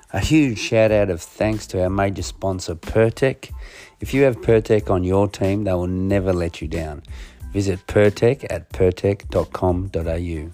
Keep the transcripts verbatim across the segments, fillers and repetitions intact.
A huge shout out of thanks to our major sponsor, Pertec. If you have Pertec on your team, they will never let you down. Visit Pertec at pertec dot com dot a u.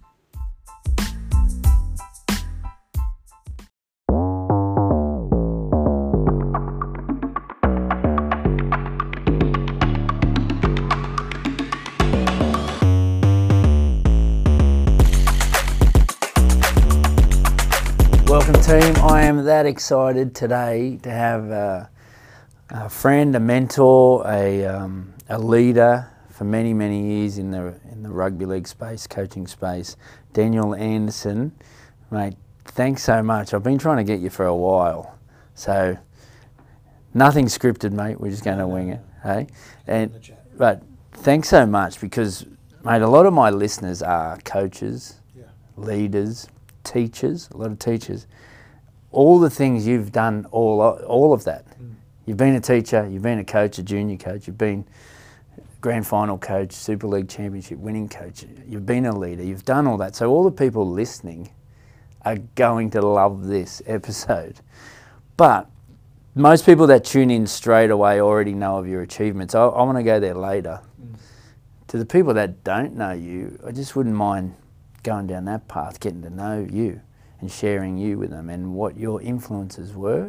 Welcome team, I am that excited today to have a, a friend, a mentor, a, um, a leader for many, many years in the in the rugby league space, coaching space, Daniel Anderson. Mate, thanks so much. I've been trying to get you for a while, so nothing scripted, mate. We're just going to wing it, hey? And but thanks so much because, mate, a lot of my listeners are coaches, yeah. leaders, teachers, a lot of teachers. All the things you've done, all all of that. Mm. You've been a teacher, you've been a coach, a junior coach, you've been grand final coach, Super League Championship winning coach, you've been a leader, you've done all that. So all the people listening are going to love this episode. But most people that tune in straight away already know of your achievements. I, I want to go there later. Mm. To the people that don't know you, I just wouldn't mind going down that path, getting to know you and sharing you with them and what your influences were,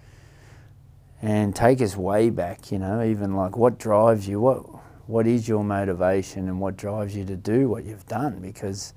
and take us way back, you know, even like what drives you, what what is your motivation and what drives you to do what you've done, because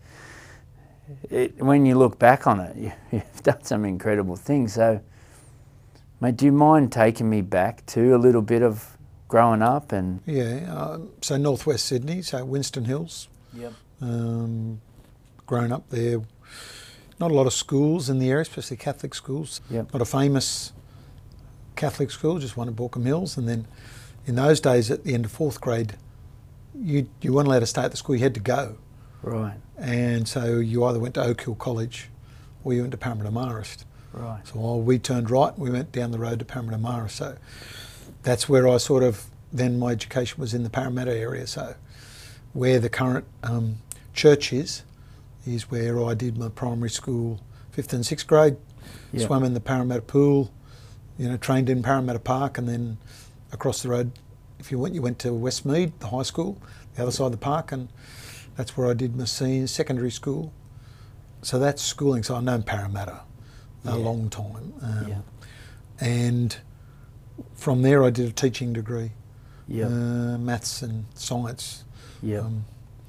it, when you look back on it, you, you've done some incredible things. So, mate, do you mind taking me back to a little bit of growing up? And yeah, uh, so northwest Sydney, so Winston Hills. Yep. Um, grown up there, not a lot of schools in the area, especially Catholic schools. Yep. Not a famous Catholic school, just one at Baulkham Hills. And then in those days, at the end of fourth grade, you you weren't allowed to stay at the school, you had to go. Right. And so you either went to Oak Hill College or you went to Parramatta Marist. Right. So while we turned right, we went down the road to Parramatta Marist. So that's where I sort of, then my education was in the Parramatta area. So where the current um, church is, is where I did my primary school, fifth and sixth grade, yep. swam in the Parramatta pool, you know, trained in Parramatta Park, and then across the road, if you went, you went to Westmead, the high school, the other side of the park, and that's where I did my senior secondary school. So that's schooling. So I've known Parramatta a yeah. long time. Um, yeah. And from there I did a teaching degree, yep. uh, maths and science. Yep. Um,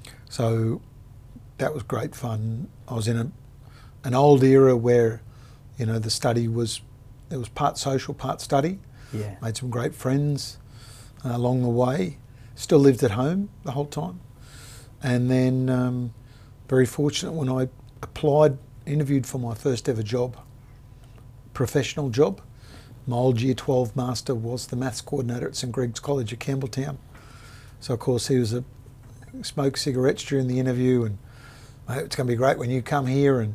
so that was great fun. I was in a, an old era where, you know, the study was, it was part social, part study. Yeah. Made some great friends uh, along the way. Still lived at home the whole time. And then um, very fortunate when I applied, interviewed for my first ever job, professional job. My old year twelve master was the maths coordinator at St Greg's College at Campbelltown. So of course he was a smoked cigarettes during the interview, and mate, it's going to be great when you come here. And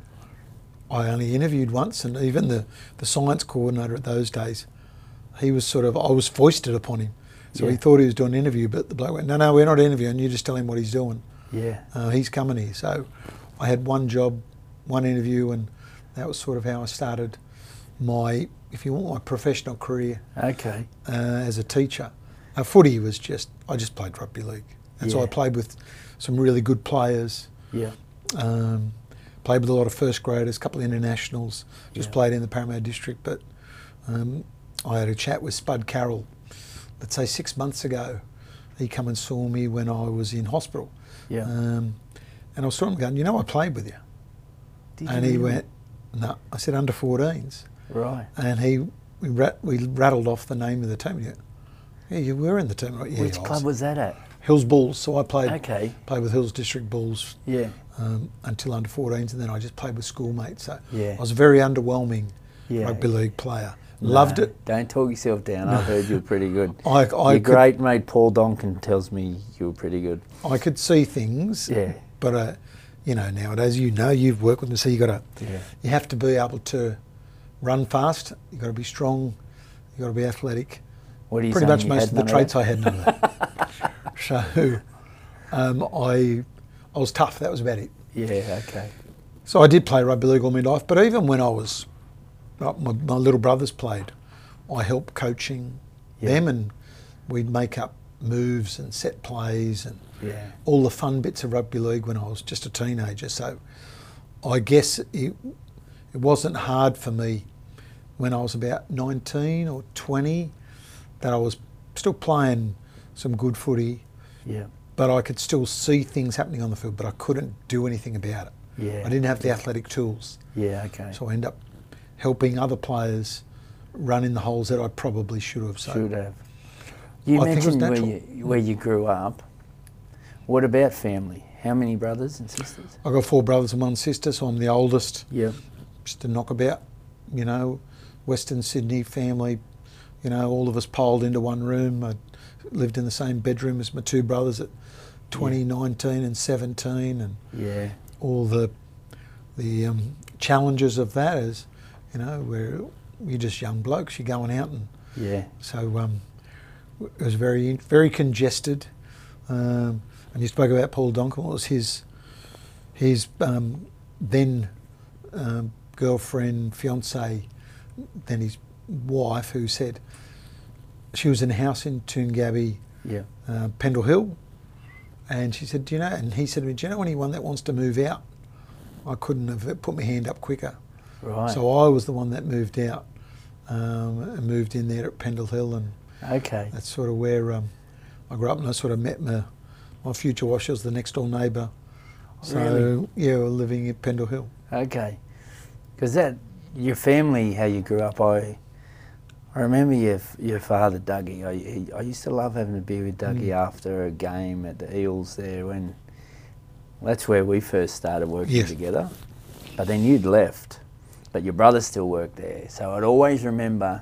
I only interviewed once, and even the, the science coordinator at those days, he was sort of, I was foisted upon him. So yeah. he thought he was doing an interview, but the bloke went, no, no, we're not interviewing, you just tell him what he's doing. Yeah. Uh, he's coming here. So I had one job, one interview, and that was sort of how I started my, if you want, my professional career. Okay. Uh, as a teacher. Uh, footy was just, I just played rugby league. And yeah. so I played with some really good players. Yeah. Um, played with a lot of first graders, a couple of internationals, just yeah. played in the Parramatta district. But um, I had a chat with Spud Carroll, let's say six months ago. He come and saw me when I was in hospital. Yeah. Um, and I was talking going, you know, I played with you. Did and you he really? went, no. I said, under fourteens. Right. And he, we, rat, we rattled off the name of the team. He went, yeah, you were in the team. Right? Yeah, Which club was that at? Hills Bulls. So I played okay. played with Hills District Bulls yeah. um, until under fourteens, and then I just played with schoolmates. So yeah. I was a very underwhelming yeah. rugby league player. No, Loved it. Don't talk yourself down. I heard you were pretty good. I, I Your could, great mate Paul Donkin tells me you were pretty good. I could see things. Yeah. But uh, you know, nowadays, you know, you've worked with them, so you got to. Yeah. You have to be able to run fast. You got to be strong. You got to be athletic. What are you Pretty saying, much you most had of the none traits of I had none of that. So um, I I was tough. That was about it. Yeah. Okay. So I did play rugby league all my life, but even when I was uh, my, my little brothers played. I helped coaching Yeah. them, and we'd make up moves and set plays and Yeah. all the fun bits of rugby league when I was just a teenager. So I guess it, it wasn't hard for me when I was about nineteen or twenty that I was still playing some good footy, Yeah. but I could still see things happening on the field, but I couldn't do anything about it. Yeah. I didn't have the athletic tools. Yeah, okay. So I end up helping other players run in the holes that I probably should have. So Should have. You I think it was mentioned where natural. you, where you grew up. What about family? How many brothers and sisters? I've got four brothers and one sister, so I'm the oldest. Yeah. Just a knockabout, you know, Western Sydney family, you know, all of us piled into one room. I lived in the same bedroom as my two brothers at twenty, nineteen and seventeen, and Yeah. all the the um, challenges of that is, you know, where you're just young blokes, you're going out, and Yeah. so um, it was very, very congested. Um, and you spoke about Paul Donkin. It was his, his um, then um, girlfriend, fiance, then his wife, who said she was in a house in Toongabbie, Yeah. uh, Pendle Hill, and she said, "Do you know?" And he said to me, "Do you know anyone that wants to move out?" I couldn't have put my hand up quicker, Right. so I was the one that moved out um, and moved in there at Pendle Hill, and Okay. that's sort of where um, I grew up, and I sort of met my my future wife. She was the next door neighbour, so Really? yeah, we were living at Pendle Hill. Okay. Because that, your family, how you grew up, I I remember your your father, Dougie. I, he, I used to love having a beer with Dougie Mm. after a game at the Eels there when, that's where we first started working Yes. together. But then you'd left, but your brother still worked there. So I'd always remember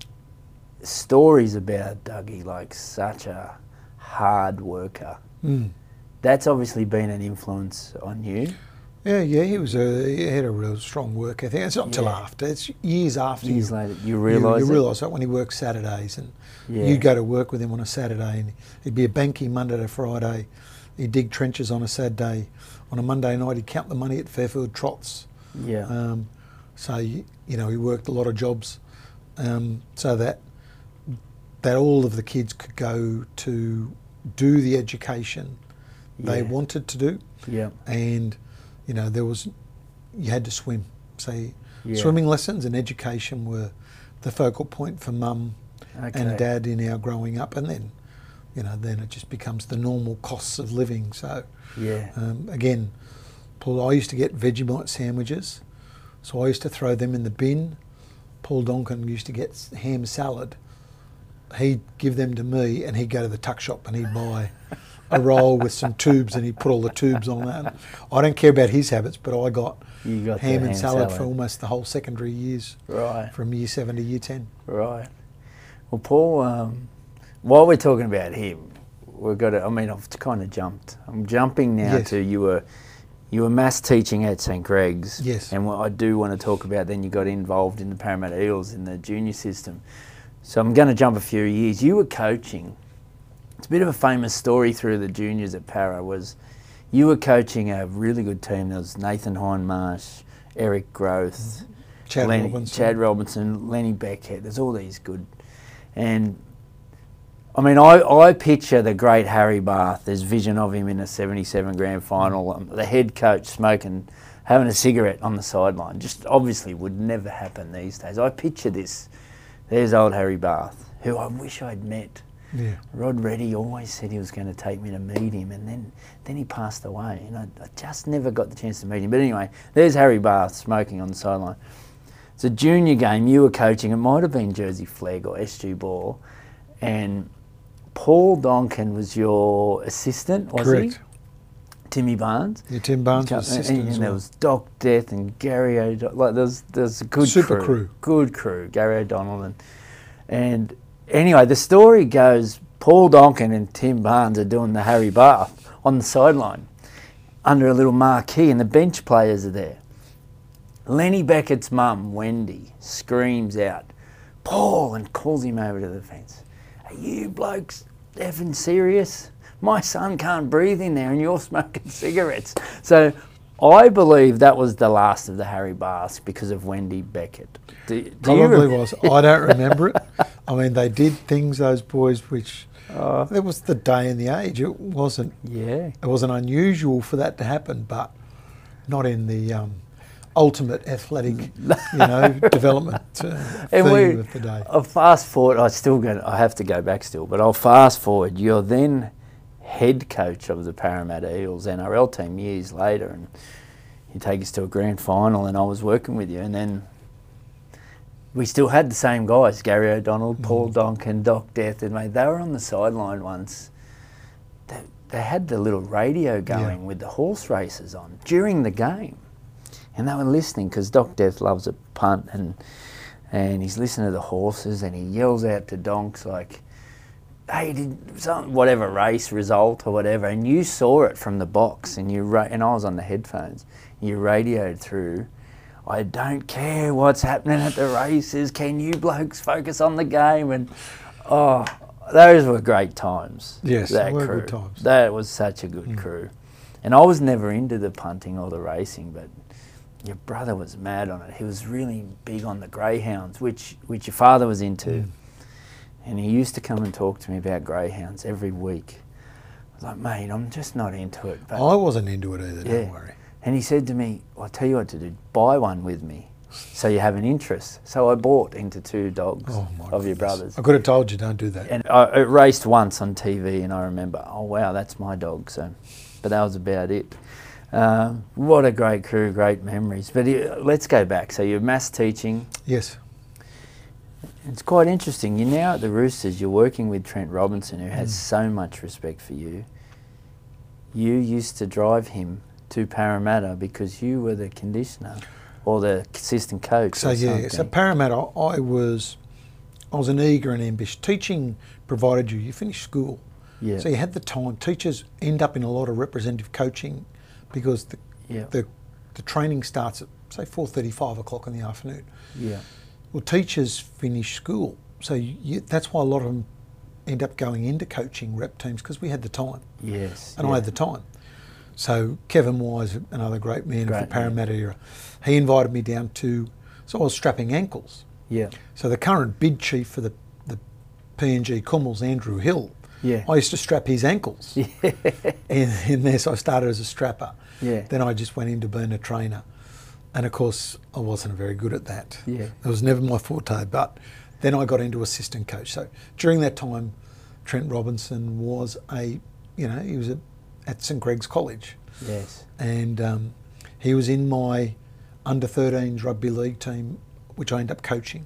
stories about Dougie, like such a hard worker. Mm. That's obviously been an influence on you. Yeah, yeah, he was a he had a real strong work ethic. It's not until Yeah. after, it's years after Years you, later, you you, realise you it? realise that when he worked Saturdays, and Yeah. you'd go to work with him on a Saturday, and he'd be a banky Monday to Friday. He'd dig trenches on a Saturday. On a Monday night, he'd count the money at Fairfield Trots. Yeah. Um, so you, you know, he worked a lot of jobs, um, so that that all of the kids could go to do the education they Yeah. wanted to do, Yeah. and you know there was you had to swim. So Yeah. swimming lessons and education were the focal point for mum Okay. and dad in our growing up, and then you know then it just becomes the normal costs of living. So Yeah. um, again, Paul, I used to get Vegemite sandwiches, so I used to throw them in the bin. Paul Donkin used to get s- ham salad. He'd give them to me, and he'd go to the tuck shop and he'd buy a roll with some tubes, and he'd put all the tubes on that. I don't care about his habits, but I got, You got the ham and ham salad, for salad. almost the whole secondary years, Right. from year seven to year ten. Right. Well, Paul, um, while we're talking about him, we've got to, I mean, I've kind of jumped. I'm jumping now Yes. to you were you were maths teaching at St Greg's. Yes. And what I do want to talk about, then you got involved in the Parramatta Eels in the junior system. So I'm going to jump a few years. You were coaching. It's a bit of a famous story through the juniors at Para was you were coaching a really good team. There was Nathan Hindmarsh, Eric Groth, Chad Lenny, Robinson. Chad Robinson, Lenny Beckhead. There's all these good. And I mean, I, I picture the great Harry Bath. There's vision of him in a seventy-seven grand final. Um, the head coach smoking, having a cigarette on the sideline. Just obviously would never happen these days. I picture this. There's old Harry Bath, who I wish I'd met. Yeah. Rod Reddy always said he was going to take me to meet him, and then, then he passed away, and I, I just never got the chance to meet him. But anyway, there's Harry Bath smoking on the sideline. It's a junior game. You were coaching. It might have been Jersey Flegg or S G Ball, and Paul Donkin was your assistant, was Correct. he? Timmy Barnes. Yeah, Tim Barnes was And, assistant and as there well. was Doc Death and Gary O'Donnell. Like there's there's a good Super crew, crew. good crew. Gary O'Donnell and and anyway, the story goes Paul Donkin and Tim Barnes are doing the Harry Bath on the sideline under a little marquee, and the bench players are there. Lenny Beckett's mum, Wendy, screams out, "Paul!" and calls him over to the fence. "Are you blokes effing serious? My son can't breathe in there and you're smoking cigarettes." So I believe that was the last of the Harry Baths because of Wendy Beckett. Do, do Probably you was. I don't remember it. I mean, they did things, those boys, which uh, it was the day and the age. It wasn't. Yeah. It wasn't unusual for that to happen, but not in the um, ultimate athletic, you know, development uh, And theme we, of the day. I'll fast forward. I still go. I have to go back still, but I'll fast forward. You're then head coach of the Parramatta Eels N R L team years later, and you take us to a grand final, and I was working with you, and then we still had the same guys: Gary O'Donnell, mm. Paul Donkin, Doc Death, and mate, they were on the sideline once. They, they had the little radio going yeah. with the horse races on during the game, and they were listening because Doc Death loves a punt, and and he's listening to the horses, and he yells out to Donks like, hey, did some, whatever race result or whatever, and you saw it from the box, and you ra- and I was on the headphones. You radioed through, I don't care what's happening at the races. Can you blokes focus on the game? And oh, those were great times. Yes, that they were crew. good times. That was such a good mm. crew. And I was never into the punting or the racing, but your brother was mad on it. He was really big on the greyhounds, which which your father was into. Mm. And he used to come and talk to me about greyhounds every week. I was like, mate, I'm just not into it. But I wasn't into it either, yeah. don't worry. And he said to me, well, I'll tell you what to do, buy one with me so you have an interest. So I bought into two dogs oh, of goodness. your brothers. I could have told you don't do that. And I, it raced once on T V, and I remember, oh, wow, that's my dog. So, but that was about it. Um, what a great crew, great memories. But uh, let's go back. So you're maths teaching. Yes. It's quite interesting. You're now at the Roosters. You're working with Trent Robinson, who has mm. so much respect for you. You used to drive him to Parramatta because you were the conditioner or the assistant coach. So or yeah, something. so Parramatta, I was, I was an eager and ambitious. Teaching provided you, you finished school, yeah. so you had the time. Teachers end up in a lot of representative coaching because the yeah. the, the training starts at say four thirty, five o'clock in the afternoon. Yeah. Well, teachers finish school, so you, you, that's why a lot of them end up going into coaching rep teams because we had the time. Yes. And yeah. I had the time. So Kevin Wise, another great man great of the Parramatta era, he invited me down to, so I was strapping ankles. Yeah. So the current bid chief for the, the P N G Cummels, Andrew Hill, yeah. I used to strap his ankles yeah. in, in there. So I started as a strapper. Yeah. Then I just went into being a trainer. And of course, I wasn't very good at that. Yeah. It was never my forte, but then I got into assistant coach. So during that time, Trent Robinson was a, you know, he was a, at St Greg's College. Yes. And um, he was in my under thirteens rugby league team, which I ended up coaching.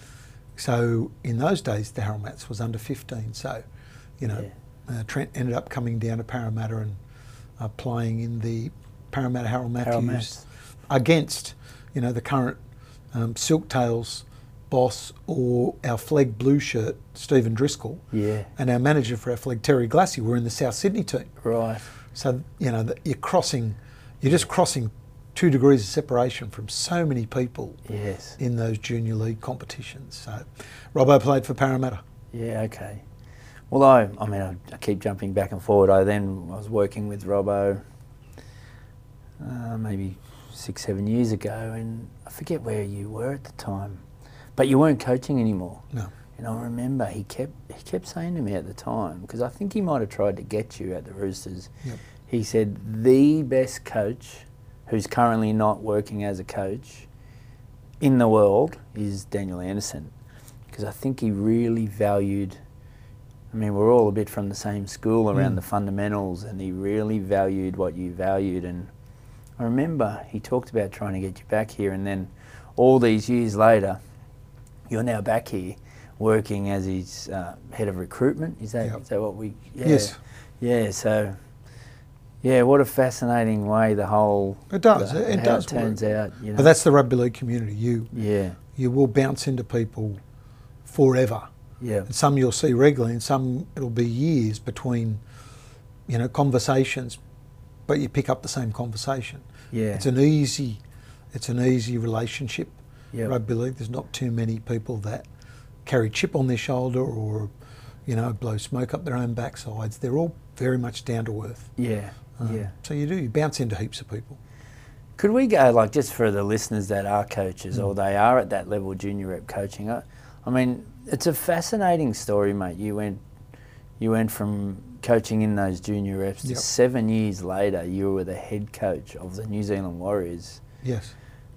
So in those days, the Harold Mats was under fifteen. So, you know, yeah. uh, Trent ended up coming down to Parramatta and uh, playing in the Parramatta Harold Matthews Harold Mats. Against, you know, the current um, Silktails boss or our flag blue shirt, Stephen Driscoll, yeah. and our manager for our flag, Terry Glassy, were in the South Sydney team. Right. So, you know, the, you're crossing, you're just crossing two degrees of separation from so many people yes. in those junior league competitions. So, Robbo played for Parramatta. Yeah, okay. Well, I, I mean, I, I keep jumping back and forward. I then I was working with Robbo uh, maybe six, seven years ago, and I forget where you were at the time, but you weren't coaching anymore. No. And I remember he kept he kept saying to me at the time, because I think he might have tried to get you at the Roosters. Yep. He said the best coach, who's currently not working as a coach in the world, is Daniel Anderson, because I think he really valued. I mean, we're all a bit from the same school around mm. the fundamentals, and he really valued what you valued. And I remember he talked about trying to get you back here, and then all these years later, you're now back here working as his uh, head of recruitment. Is that, yep. is that what we... Yeah. Yes. Yeah, so... Yeah, what a fascinating way the whole... It does. The, it how does it turns work. out. You know. But that's the rugby league community. You, yeah. you will bounce into people forever. Yeah. And some you'll see regularly, and some it'll be years between, you know, conversations, but you pick up the same conversation. Yeah. It's an easy, it's an easy relationship. Yep. Rugby league. There's not too many people that carry chip on their shoulder or, you know, blow smoke up their own backsides. They're all very much down to earth. Yeah. Um, yeah. So you do, you bounce into heaps of people. Could we go, like, just for the listeners that are coaches Mm. or they are at that level, junior rep coaching, I, I mean, it's a fascinating story, mate. You went, you went from coaching in those junior reps to Yep. seven years later, you were the head coach of the New Zealand Warriors, Yes.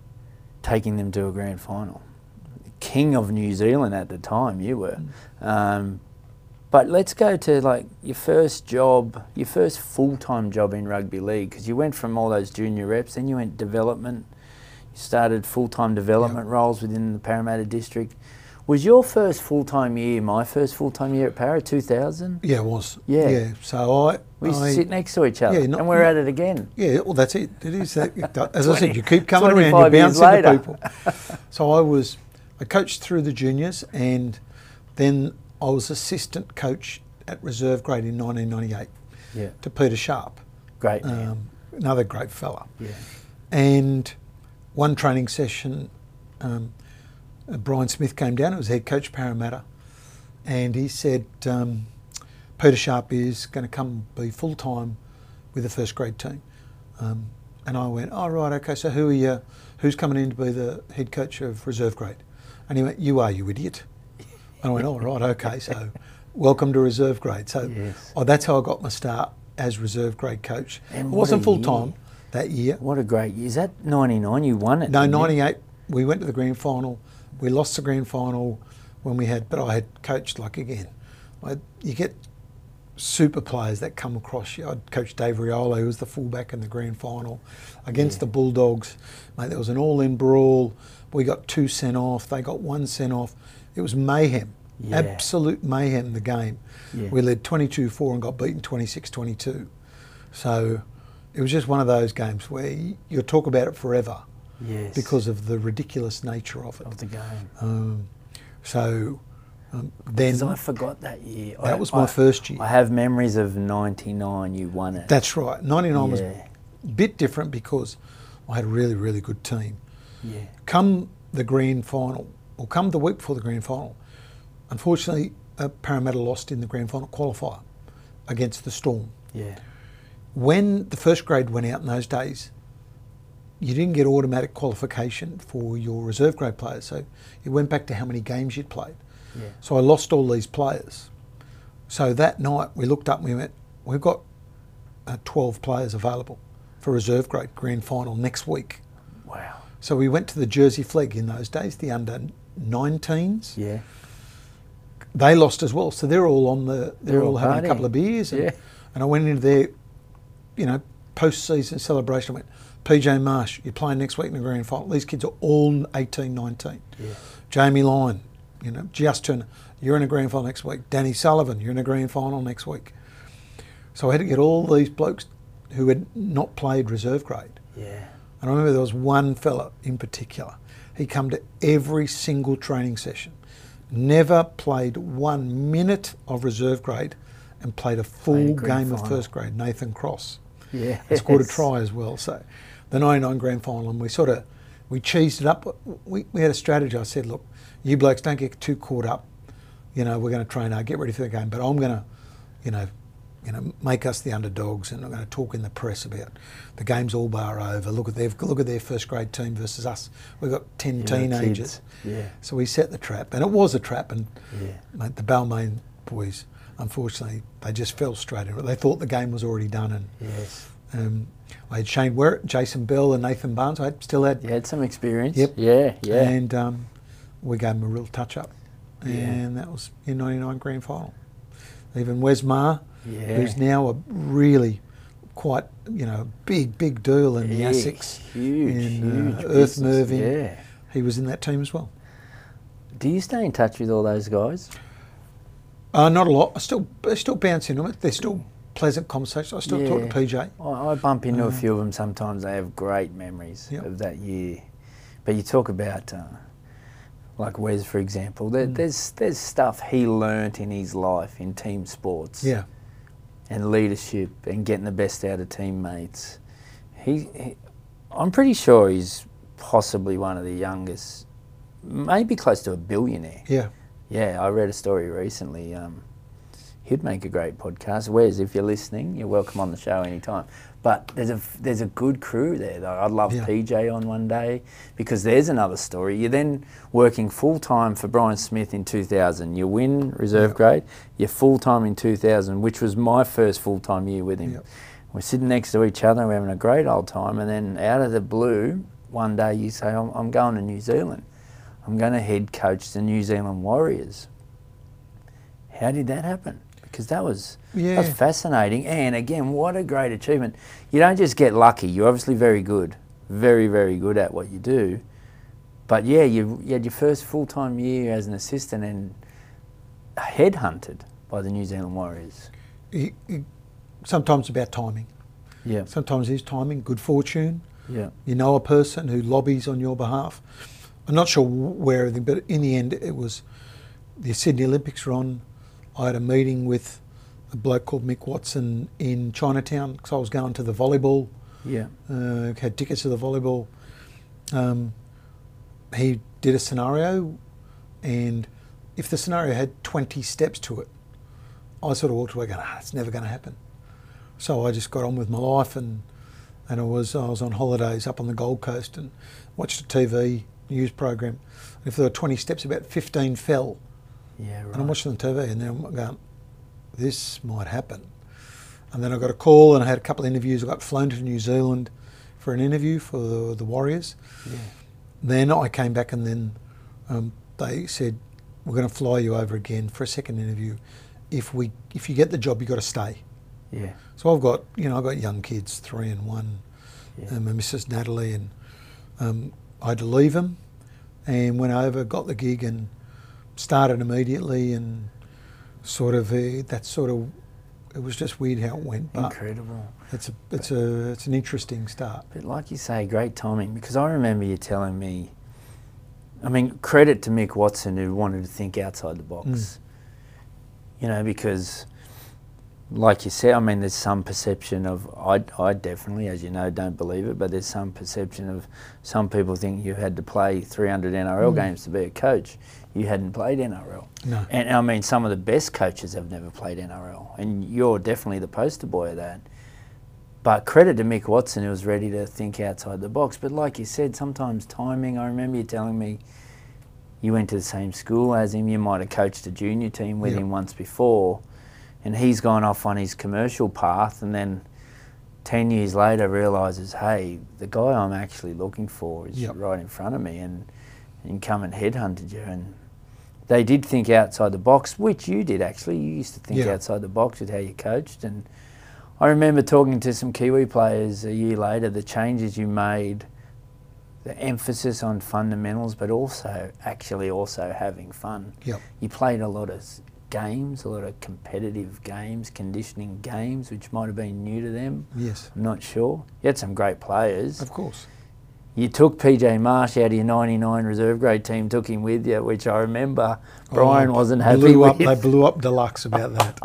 taking them to a grand final. King of New Zealand at the time, you were. Mm. Um, but let's go to like your first job, your first full-time job in rugby league, because you went from all those junior reps, then you went development, you started full-time development Yep. roles within the Parramatta district. Was your first full-time year my first full-time year at Para, two thousand? Yeah, it was. Yeah. Yeah. So I. We used I, to sit next to each other, Yeah, not- and we're at it again. Yeah, well, that's it. It is that. As I said, you keep coming around, you twenty-five years bounce into later. people. So I was, I coached through the juniors, and then I was assistant coach at reserve grade in nineteen ninety-eight Yeah, to Peter Sharp, great man. um, another great fella. Yeah, And one training session, um, uh, Brian Smith came down, it was head coach Parramatta, and he said, um, Peter Sharp is going to come be full-time with the first grade team. Um, and I went, oh, right, okay, so who are you, who's coming in to be the head coach of reserve grade? And he went, you are, you idiot. And I went, oh, right, okay, so welcome to reserve grade. So Yes. oh, that's how I got my start as reserve grade coach. And I what wasn't a full-time year. that year. What a great year. Is that ninety-nine? You won it? No, didn't you? ninety-eight, we went to the grand final. We lost the grand final when we had, but I had coached, like, again, I, you get super players that come across you. I'd coached Dave Riola, who was the fullback in the grand final, against Yeah. the Bulldogs. Mate, there was an all-in brawl. We got two sent off. They got one sent off. It was mayhem, Yeah. absolute mayhem, the game. Yeah. We led twenty-two four and got beaten twenty-six twenty-two. So it was just one of those games where you, you'll talk about it forever Yes. because of the ridiculous nature of it. of the game. Um, so um, then Because I forgot that year. that I- was my I- first year. I have memories of ninety-nine. You won it. That's right. ninety-nine was Yeah. a bit different because I had a really, really good team. Yeah. Come the grand final, or come the week before the grand final, unfortunately, uh, Parramatta lost in the grand final qualifier against the Storm. Yeah. When the first grade went out in those days, you didn't get automatic qualification for your reserve grade players. So it went back to how many games you'd played. Yeah. So I lost all these players. So that night we looked up and we went, we've got uh, twelve players available for reserve grade grand final next week. Wow. So we went to the Jersey Flegg in those days, the under nineteens. Yeah. They lost as well. So they're all on the, they're, They're all all having a couple partying. of beers. And, Yeah. and I went into their, you know, post-season celebration. I went, P J Marsh, you're playing next week in the grand final. These kids are all eighteen, nineteen. Yeah. Jamie Lyon, you know, Just Turner, you're in a grand final next week. Danny Sullivan, you're in a grand final next week. So I had to get all these blokes who had not played reserve grade. Yeah. And I remember there was one fella in particular. He come to every single training session, never played one minute of reserve grade, and played a full Played a grand game of final. first grade. Nathan Cross. Yeah. He scored a try as well. So the ninety-nine grand final, and we sort of, we cheesed it up. We, we had a strategy. I said, look, you blokes don't get too caught up. You know, we're going to train hard, get ready for the game, but I'm going to, you know, you know, make us the underdogs, and I'm going to talk in the press about the game's all bar over. Look at their look at their first grade team versus us. We've got ten Yeah, teenagers. kids. Yeah. So we set the trap, and it was a trap. And Yeah. mate, the Balmain boys, unfortunately, they just fell straight into it. They thought the game was already done, and Yes. um, I had Shane Werrett, Jason Bell, and Nathan Barnes. I had, still had, You had some experience. Yep. Yeah. Yeah. and um, we gave them a real touch up, Yeah. and that was in ninety-nine grand final. Even Wes Maher, Yeah. who's now a really quite, you know, big, big deal in the Yeah, ASICs, Huge. in uh, huge Earth business. Moving. Yeah. He was in that team as well. Do you stay in touch with all those guys? Uh, not a lot. I still, I still bounce into it. They're still pleasant conversations. I still talk to Yeah. P J. I, I bump into a Uh, few of them sometimes. They have great memories Yep. of that year. But you talk about, uh, like Wes, for example, there, Mm. there's there's stuff he learnt in his life in team sports Yeah, and leadership and getting the best out of teammates. He, he, I'm pretty sure he's possibly one of the youngest, maybe close to a billionaire. yeah, Yeah, I read a story recently. Um, he'd make a great podcast. Wes, if you're listening, you're welcome on the show anytime. But there's a there's a good crew there, though. I'd love Yeah. P J on one day, because there's another story. You're then working full time for Brian Smith in two thousand. You win reserve Yeah. grade. You're full time in two thousand, which was my first full time year with him. Yeah. We're sitting next to each other, we're having a great old time, and then out of the blue, one day you say, I'm, I'm going to New Zealand. I'm going to head coach the New Zealand Warriors. How did that happen? Because that was, Yeah. that was fascinating. And again, what a great achievement. You don't just get lucky. You're obviously very good, very, very good at what you do. But yeah, you, you had your first full-time year as an assistant and headhunted by the New Zealand Warriors. It, it, sometimes about timing. Yeah, Sometimes it's timing, good fortune. yeah, You know a person who lobbies on your behalf. I'm not sure where everything, but in the end, it was the Sydney Olympics were on. I had a meeting with a bloke called Mick Watson in Chinatown because I was going to the volleyball. yeah, Uh, had tickets to the volleyball. Um, he did a scenario, and if the scenario had twenty steps to it, I sort of walked away going, ah, it's never going to happen. So I just got on with my life, and and I was I was on holidays up on the Gold Coast and watched a T V news program. And if there were twenty steps, about fifteen fell. yeah, right. And I'm watching the T V, and then I'm going, this might happen. And then I got a call, and I had a couple of interviews. I got flown to New Zealand for an interview for the, the Warriors. Yeah. Then I came back, and then um, they said, we're going to fly you over again for a second interview. If we, if you get the job, you've got to stay. Yeah, So I've got, you know, I've got young kids, three and one, yeah, and my missus Natalie, and um, I had to leave them, and went over, got the gig, and started immediately, and sort of uh, that sort of, it was just weird how it went, but incredible. it's a it's a it's an interesting start. But like you say, great timing, because I remember you telling me, I mean, credit to Mick Watson, who wanted to think outside the box. Mm. You know, because like you said, I mean, there's some perception of, I, I definitely, as you know, don't believe it, but there's some perception of some people think you had to play three hundred N R L Mm. games to be a coach. You hadn't played N R L. No. And I mean, some of the best coaches have never played N R L, and you're definitely the poster boy of that. But credit to Mick Watson, who was ready to think outside the box. But like you said, sometimes timing, I remember you telling me you went to the same school as him, you might have coached a junior team with Yep. him once before, and he's gone off on his commercial path, and then ten years later realises, hey, the guy I'm actually looking for is Yep. right in front of me, and, and come and headhunted you. And they did think outside the box, which you did actually. You used to think Yeah. outside the box with how you coached. And I remember talking to some Kiwi players a year later, the changes you made, the emphasis on fundamentals, but also actually also having fun. Yep. You played a lot of s- games, a lot of competitive games, conditioning games, which might have been new to them. Yes. I'm not sure. You had some great players. Of course. You took P J Marsh out of your ninety-nine reserve grade team, took him with you, which I remember Brian Oh, wasn't happy blew with. up, They blew up Deluxe about that.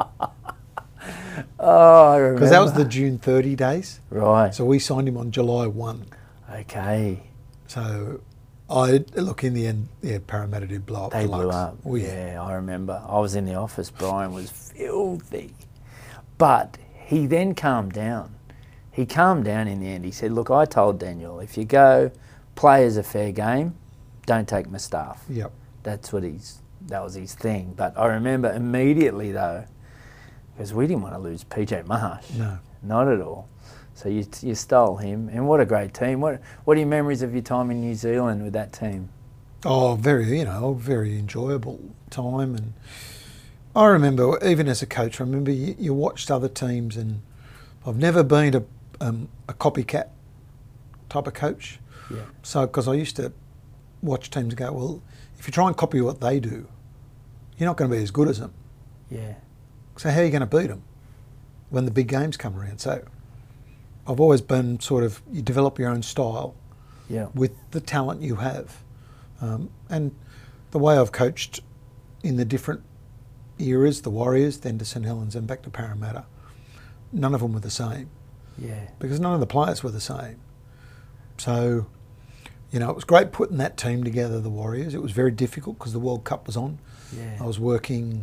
Oh, I remember. Because that was the June thirty days. Right. So we signed him on July first. Okay. So I look, in the end, yeah, Parramatta did blow up They Deluxe. blew up. Oh, yeah, I remember. I was in the office. Brian was filthy. But he then calmed down. He calmed down in the end. He said, look, I told Daniel, if you go play as a fair game, don't take my staff. Yep. That's what he's, that was his thing. But I remember immediately though, because we didn't want to lose P J Marsh. No. Not at all. So you, you stole him. And what a great team. What, what are your memories of your time in New Zealand with that team? Oh, very, you know, very enjoyable time. And I remember, even as a coach, I remember you, you watched other teams, and I've never been a, um, a copycat type of coach. Yeah. So, because I used to watch teams go, well, if you try and copy what they do, you're not going to be as good as them. Yeah. So how are you going to beat them when the big games come around? So I've always been sort of, you develop your own style Yeah. with the talent you have. Um, and the way I've coached in the different eras, the Warriors, then to St Helens and back to Parramatta, none of them were the same Yeah. because none of the players were the same. So, you know, it was great putting that team together, the Warriors. It was very difficult because the World Cup was on. Yeah. I was working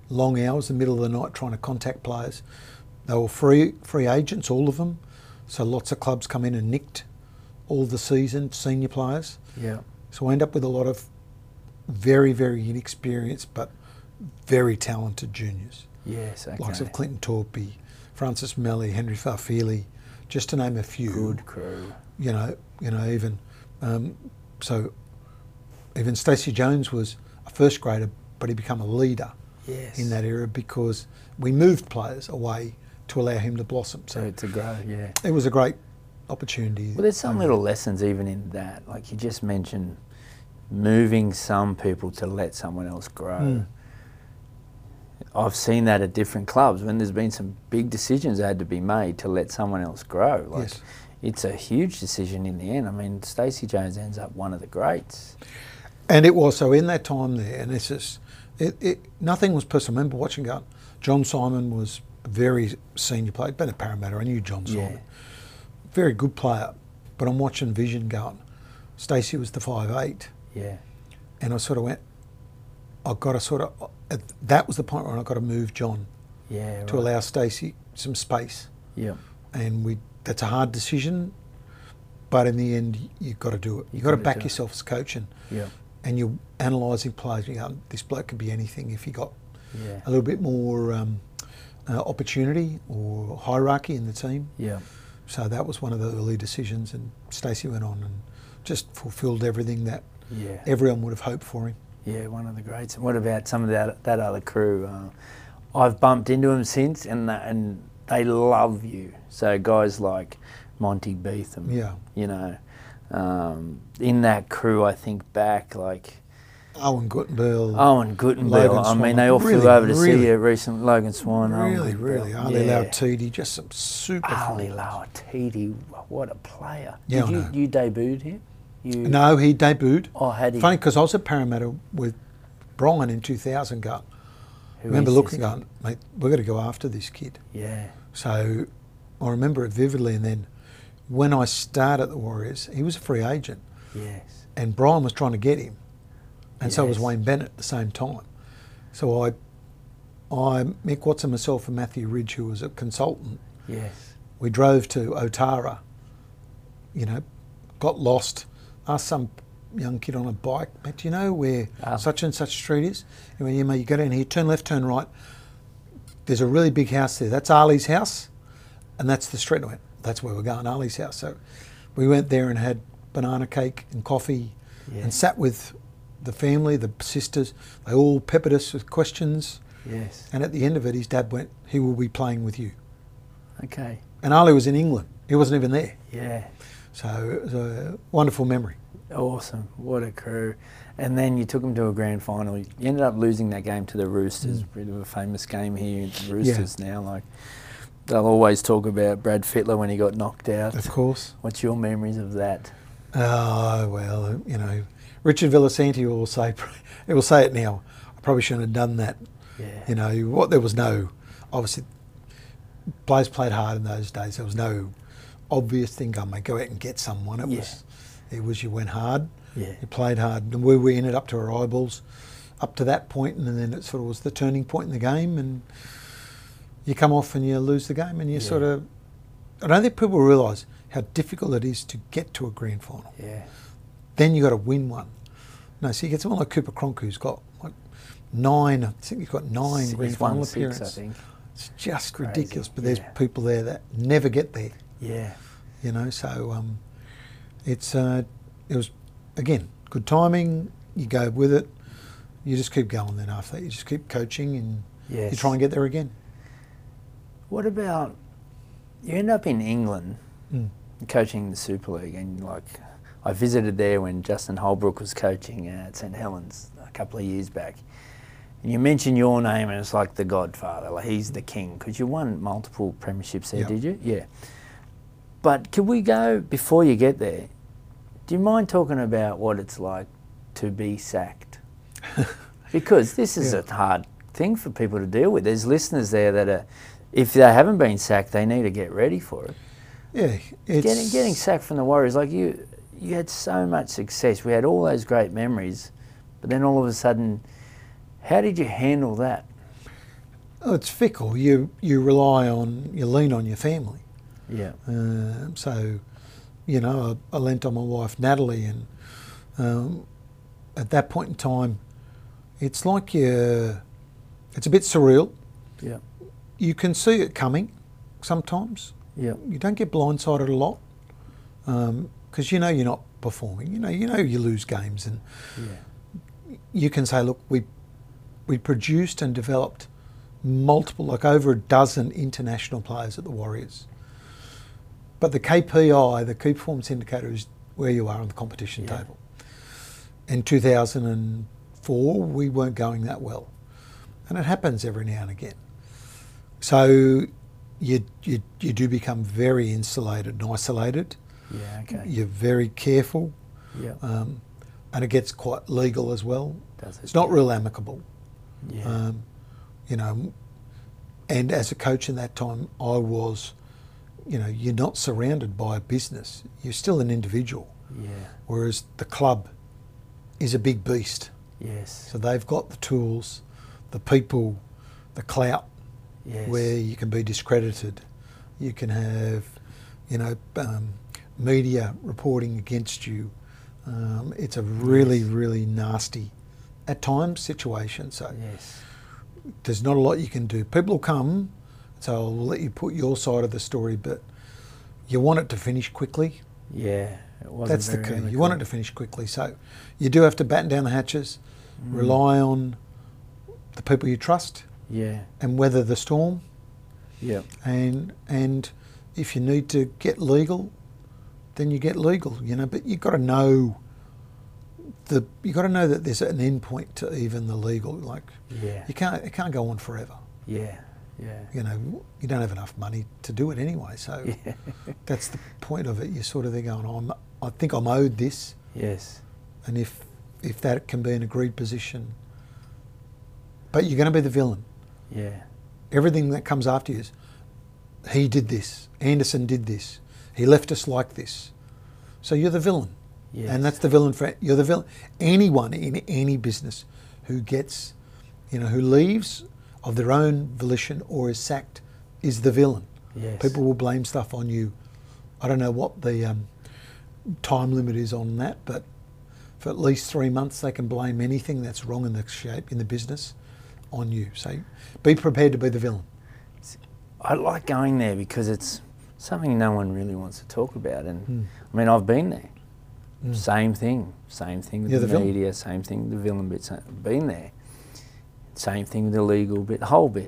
long hours, the middle of the night, trying to contact players. They were free free agents, all of them. So lots of clubs come in and nicked all the season senior players. Yeah. So I end up with a lot of very, very inexperienced but very talented juniors. Yes, okay. Likes of Clinton Torpey, Francis Melly, Henry Farfili, just to name a few. Good crew. You know, you know, even um, so. Even Stacey Jones was a first grader, but he became a leader Yes. in that era because we moved players away to allow him to blossom. So So to grow, yeah. it was a great opportunity. Well, there's some little lessons even in that. Like you just mentioned, moving some people to let someone else grow. Mm. I've seen that at different clubs when there's been some big decisions that had to be made to let someone else grow. Like, Yes. it's a huge decision in the end. I mean, Stacey Jones ends up one of the greats. And it was, so in that time there, and it's just, it, it, nothing was personal. I remember watching out, John Simon was a very senior player, been at Parramatta, I knew John Simon. Yeah. Very good player, but I'm watching Vision going, Stacey was the five eight, Yeah. and I sort of went, I've got to sort of, that was the point where I've got to move John Yeah. to right. allow Stacey some space. Yeah. And we that's a hard decision, but in the end, you've got to do it. You've got to gotta back do it. yourself as coach, and, Yeah. and you're analysing players. You go, this bloke could be anything if he got Yeah. a little bit more um, uh, opportunity or hierarchy in the team. Yeah. So that was one of the early decisions, and Stacey went on and just fulfilled everything that Yeah. everyone would have hoped for him. Yeah, one of the greats. And what about some of that that other crew? Uh, I've bumped into them since, and th- and they love you. So guys like Monty Beetham, Yeah. you know, um, in that crew, I think back like Owen Guttenberg. Owen Guttenberg. Logan I mean, Swan. they all Really, flew over to really, see you recently. Logan Swan, oh Really, my really. God. Ali yeah. Lautiti, just some super. Ali forwards. Lautiti, what a player! Yeah, Did I you know. you debuted here? You, No, he debuted. Oh, had he? Funny because I was at Parramatta with Brian in two thousand. Going, Who remember is looking, this? going, mate, we've got to go after this kid. Yeah. So I remember it vividly. And then when I started at the Warriors, he was a free agent, Yes. and Brian was trying to get him, and so was Yes. Wayne Bennett at the same time. So I, I, Mick Watson, myself, and Matthew Ridge, who was a consultant, Yes. we drove to Otara. You know, got lost. Asked some young kid on a bike, mate, do you know where Ah. such and such street is? He went, yeah, mate, you go down here, turn left, turn right. There's a really big house there. That's Ali's house, and that's the street. I went, that's where we're going, Ali's house. So we went there and had banana cake and coffee Yeah. and sat with the family, the sisters. They all peppered us with questions. Yes. And at the end of it, his dad went, he will be playing with you. Okay. And Ali was in England. He wasn't even there. Yeah. So it was a wonderful memory. Awesome. What a crew. And then you took them to a grand final. You ended up losing that game to the Roosters. Mm. Bit of a famous game here. The Roosters now, like, they'll always talk about Brad Fittler when he got knocked out. Of course. What's your memories of that? Oh, well, you know, Richard Villasanti will say, he will say it now, I probably shouldn't have done that. Yeah. You know, what there was no, obviously, players played hard in those days. There was no obvious thing, go, mate, go out and get someone. It Yeah. was, it was you went hard, Yeah. you played hard. And we, we ended up to our eyeballs up to that point, and then it sort of was the turning point in the game, and you come off and you lose the game, and you Yeah. sort of, I don't think people realise how difficult it is to get to a grand final. Yeah. Then you got to win one. No, so you get someone like Cooper Cronk who's got like nine, I think he's got nine He's grand won final six, appearances. I think. It's just Crazy, ridiculous, but there's yeah. people there that never get there, Yeah. you know, so um, it's, uh, it was, again, good timing, you go with it, you just keep going then after that, you just keep coaching and Yes. you try and get there again. What about, you end up in England Mm. coaching the Super League, and like, I visited there when Justin Holbrook was coaching at St Helens a couple of years back. And you mentioned your name, and it's like the Godfather, like he's the king, because you won multiple premierships there, Yep. did you? Yeah. But could we go, before you get there, do you mind talking about what it's like to be sacked? Because this is Yeah. a hard thing for people to deal with. There's listeners there that are, if they haven't been sacked, they need to get ready for it. Yeah, it's... Getting getting sacked from the Warriors, like you, you had so much success. We had all those great memories, but then all of a sudden, how did you handle that? Oh, it's fickle. You you rely on, you lean on your family. Yeah. Uh, so, you know, I, I lent on my wife Natalie, and um, at that point in time, it's like you, it's a bit surreal. Yeah. You can see it coming sometimes. Yeah. You don't get blindsided a lot because you know you're not performing. You know, you know you lose games, and Yeah. you can say, look, we we produced and developed multiple, like over a dozen international players at the Warriors. But the K P I, the key performance indicator, is where you are on the competition Yeah. table. In two thousand four, we weren't going that well, and it happens every now and again. So you you you do become very insulated and isolated. Yeah. Okay. You're very careful, Yeah. um, and it gets quite legal as well. Does it? It's not real amicable. Yeah. Um, you know, and as a coach in that time, I was, you know, you're not surrounded by a business. You're still an individual. yeah. Whereas the club is a big beast. Yes. So they've got the tools, the people, the clout, Yes. where you can be discredited. You can have, you know, um, media reporting against you. Um, it's a really, Yes. really nasty, at times, situation. So Yes. there's not a lot you can do. People will come, so I'll let you put your side of the story, but you want it to finish quickly. Yeah. It wasn't That's the very key. You amicable. want it to finish quickly. So you do have to batten down the hatches, Mm. rely on the people you trust, Yeah. and weather the storm. Yeah. And and if you need to get legal, then you get legal. You know, but you got to know the you got to know that there's an end point to even the legal. Like Yeah. you can't it can't go on forever. Yeah. Yeah. You know, you don't have enough money to do it anyway. So Yeah. that's the point of it. You're sort of there going, I'm, I think I'm owed this, Yes. and if if that can be an agreed position, but you're going to be the villain. Yeah. Everything that comes after you is, he did this, Anderson did this, he left us like this. So you're the villain. Yes. And that's the villain for, you're the villain. Anyone in any business who gets, you know, who leaves of their own volition or is sacked is the villain. Yes. People will blame stuff on you. I don't know what the um, time limit is on that, but for at least three months they can blame anything that's wrong in the shape in the business on you. So be prepared to be the villain. I like going there because it's something no one really wants to talk about. And Mm. I mean, I've been there. Mm. Same thing. Same thing with You're the, the villain. media. Same thing with the villain bit. sa- Been there. Same thing with the legal bit. The whole bit.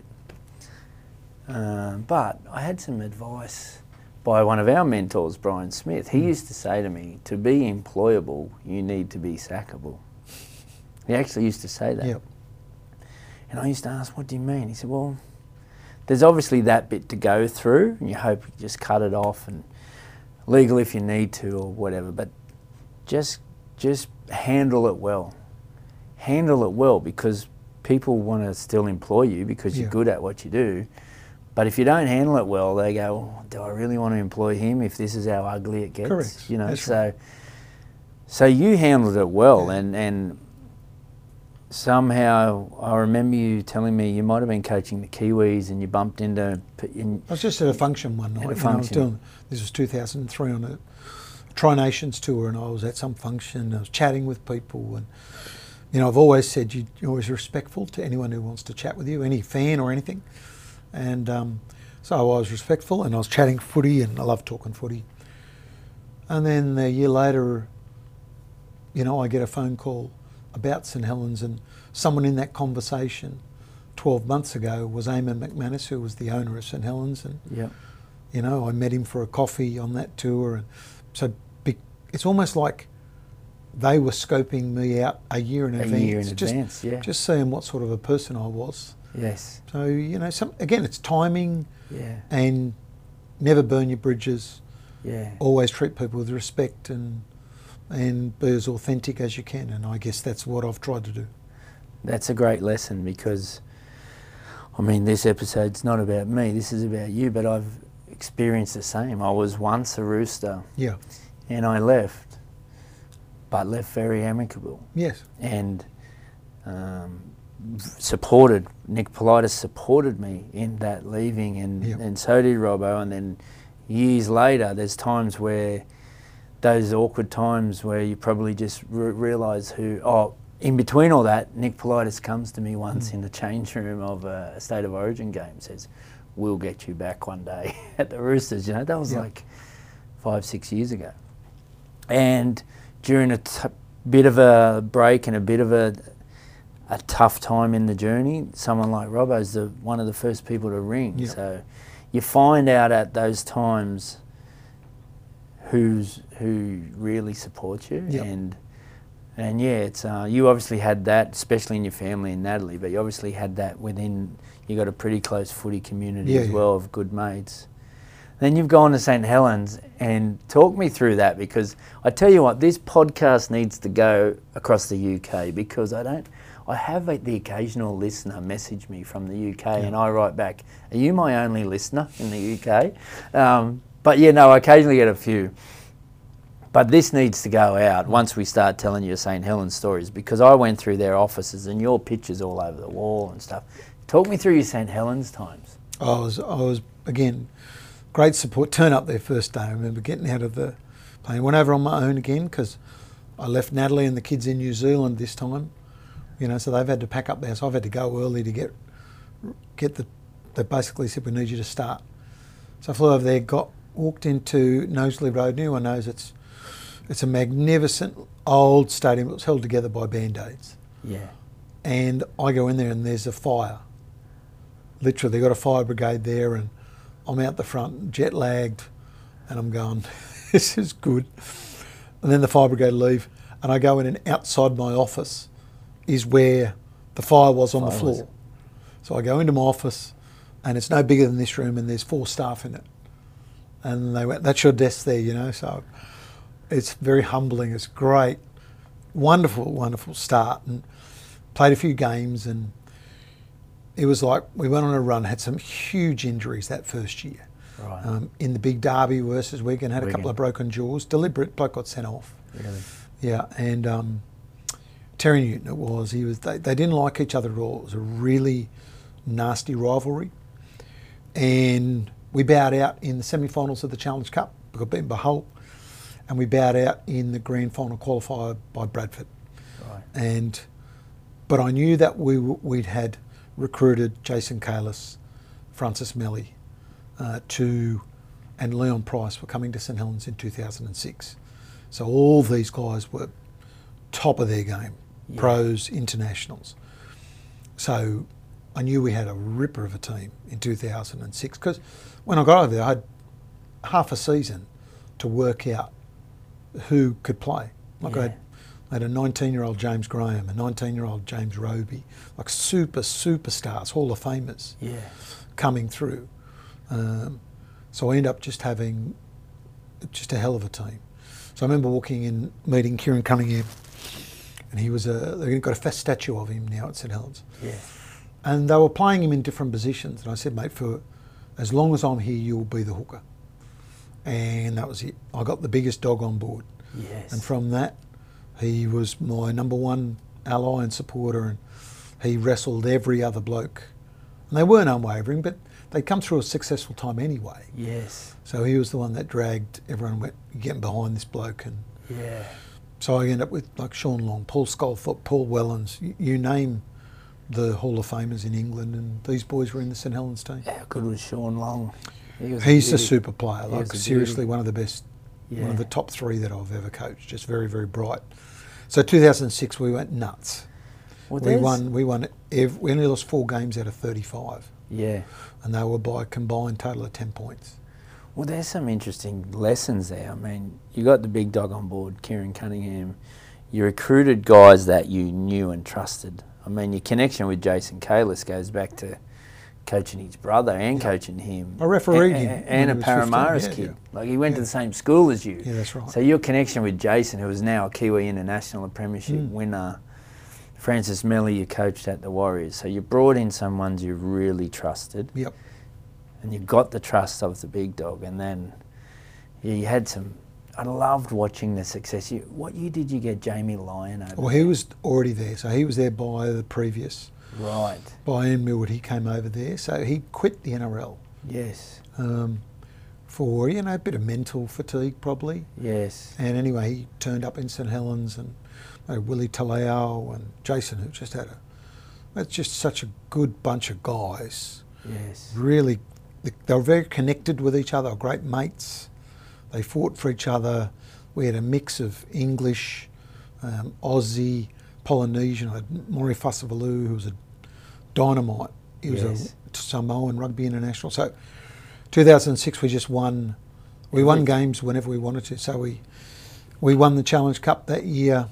Um, but I had some advice by one of our mentors, Brian Smith. He Mm. used to say to me, to be employable, you need to be sackable. He actually used to say that. Yep. And I used to ask, what do you mean? He said, well, there's obviously that bit to go through, and you hope you just cut it off and legal if you need to or whatever, but just just handle it well. Handle it well, because people want to still employ you because you're Yeah. good at what you do. But if you don't handle it well, they go, oh, do I really want to employ him if this is how ugly it gets? Correct. You know, That's so so you handled it well, Yeah. and and somehow I remember you telling me you might have been coaching the Kiwis and you bumped into. In, I was just at a function one night. At a and I was function. doing, this was two thousand three on a Tri-Nations tour, and I was at some function. I was chatting with people, and you know, I've always said you, you're always respectful to anyone who wants to chat with you, any fan or anything. And um, so I was respectful, and I was chatting footy, and I love talking footy. And then a year later, you know, I get a phone call about St Helens, and someone in that conversation twelve months ago was Eamon McManus, who was the owner of St Helens, and yeah, you know, I met him for a coffee on that tour, and so be, it's almost like they were scoping me out a year in a advance, year in just, advance. Yeah. just seeing what sort of a person I was. yes. So you know, some again, it's timing, Yeah. and never burn your bridges. Yeah. Always treat people with respect, and and be as authentic as you can. And I guess that's what I've tried to do. That's a great lesson, because, I mean, this episode's not about me, this is about you, but I've experienced the same. I was once a Rooster Yeah. and I left, but left very amicable. Yes. And um, supported, Nick Politis supported me in that leaving, and, Yep. and so did Robbo. And then years later, there's times where, those awkward times where you probably just re- realise who, oh, in between all that, Nick Politis comes to me once mm. in the change room of a, a State of Origin game, says, we'll get you back one day at the Roosters. You know, that was yep. like five, six years ago. And during a t- bit of a break and a bit of a, a tough time in the journey, someone like Robbo's the one of the first people to ring. Yep. So you find out at those times who's who really supports you. Yep. and and yeah, it's uh, you obviously had that, especially in your family and Natalie, but you obviously had that within. You got a pretty close footy community yeah, as well yeah. of good mates. Then you've gone to St Helens, and talk me through that, because I tell you what, this podcast needs to go across the U K, because I don't. I have the occasional listener message me from the U K, yeah. and I write back, "Are you my only listener in the U K?" Um, but yeah, no, I occasionally get a few. But this needs to go out once we start telling you St Helens stories, because I went through their offices and your pictures all over the wall and stuff. Talk me through your St Helens times. I was, I was again, great support. Turn up there first day. I remember getting out of the plane. Went over on my own again, because I left Natalie and the kids in New Zealand this time. You know, so they've had to pack up there. So I've had to go early to get get the. They basically said, we need you to start. So I flew over there, got walked into Knowsley Road. Anyone knows it's it's a magnificent old stadium. It was held together by Band-Aids. Yeah. And I go in there and there's a fire. Literally, they've got a fire brigade there, and I'm out the front, jet lagged, and I'm going, this is good. And then the fire brigade leave, and I go in, and outside my office is where the fire was on fire the floor. Was. So I go into my office, and it's no bigger than this room, and there's four staff in it. And they went, that's your desk there, you know. So it's very humbling. It's great, wonderful, wonderful start, and played a few games, and it was like we went on a run, had some huge injuries that first year. Right. Um, in the big derby versus Wigan, had a Wigan. couple of broken jaws, deliberate, bloke got sent off. Really? Yeah, and um, Terry Newton it was, he was they, they didn't like each other at all. It was a really nasty rivalry. And we bowed out in the semi-finals of the Challenge Cup. We got beaten by Hull, and we bowed out in the grand final qualifier by Bradford. Right. And but I knew that we we'd had recruited Jason Kalis, Francis Melly, uh, to, and Leon Price were coming to St Helens in two thousand six. So all these guys were top of their game, yeah. pros, internationals. So I knew we had a ripper of a team in two thousand six, because when I got over there, I had half a season to work out who could play. Like yeah. I had I had a nineteen-year-old James Graham, a nineteen-year-old James Roby, like super, superstars, Hall of Famers yeah. coming through. Um, so I ended up just having just a hell of a team. So I remember walking in, meeting Kieran Cunningham, and he was a, they've got a fast statue of him now at St Helens. Yeah. And they were playing him in different positions. And I said, mate, for as long as I'm here, you'll be the hooker. And that was it. I got the biggest dog on board. Yes. And from that, he was my number one ally and supporter, and he wrestled every other bloke. And they weren't unwavering, but they'd come through a successful time anyway. Yes. So he was the one that dragged everyone, went, you're getting behind this bloke. And yeah. so I ended up with like Sean Long, Paul Scolthorpe, Paul Wellens, you, you name the Hall of Famers in England, and these boys were in the St Helens team. How good was Sean Long? He was He's a, a super player, like a seriously beauty. one of the best, yeah. one of the top three that I've ever coached, just very, very bright. So two thousand six, we went nuts. Well, we won. We won. Every, we only lost four games out of thirty-five. Yeah. And they were by a combined total of ten points. Well, there's some interesting lessons there. I mean, you got the big dog on board, Kieran Cunningham. You recruited guys that you knew and trusted. I mean, your connection with Jason Kalis goes back to coaching his brother and yeah. coaching him. I refereed a- him. a- And a Parramaris yeah, kid. Yeah. Like, he went yeah. to the same school as you. Yeah, that's right. So your connection with Jason, who is now a Kiwi International Premiership mm. winner, Francis Melly, you coached at the Warriors. So you brought in some ones you really trusted. Yep. And you got the trust of the big dog. And then yeah, you had some... I loved watching the success. You, what year did you get Jamie Lyon over? Well, he was already there. So he was there by the previous. Right. by Ian Millward. He came over there, so he quit the N R L Yes. um, for, you know, a bit of mental fatigue probably. Yes. And anyway, he turned up in St Helens, and uh, Willie Talao and Jason, who just had a, that's just such a good bunch of guys. Yes. Really, they, they were very connected with each other, great mates. They fought for each other. We had a mix of English, um, Aussie, Polynesian. I had Maury Fusavalu, who was a dynamite. He was Yes. a Samoan rugby international. So two thousand six, we just won. We won Everything. games whenever we wanted to. So we we won the Challenge Cup that year.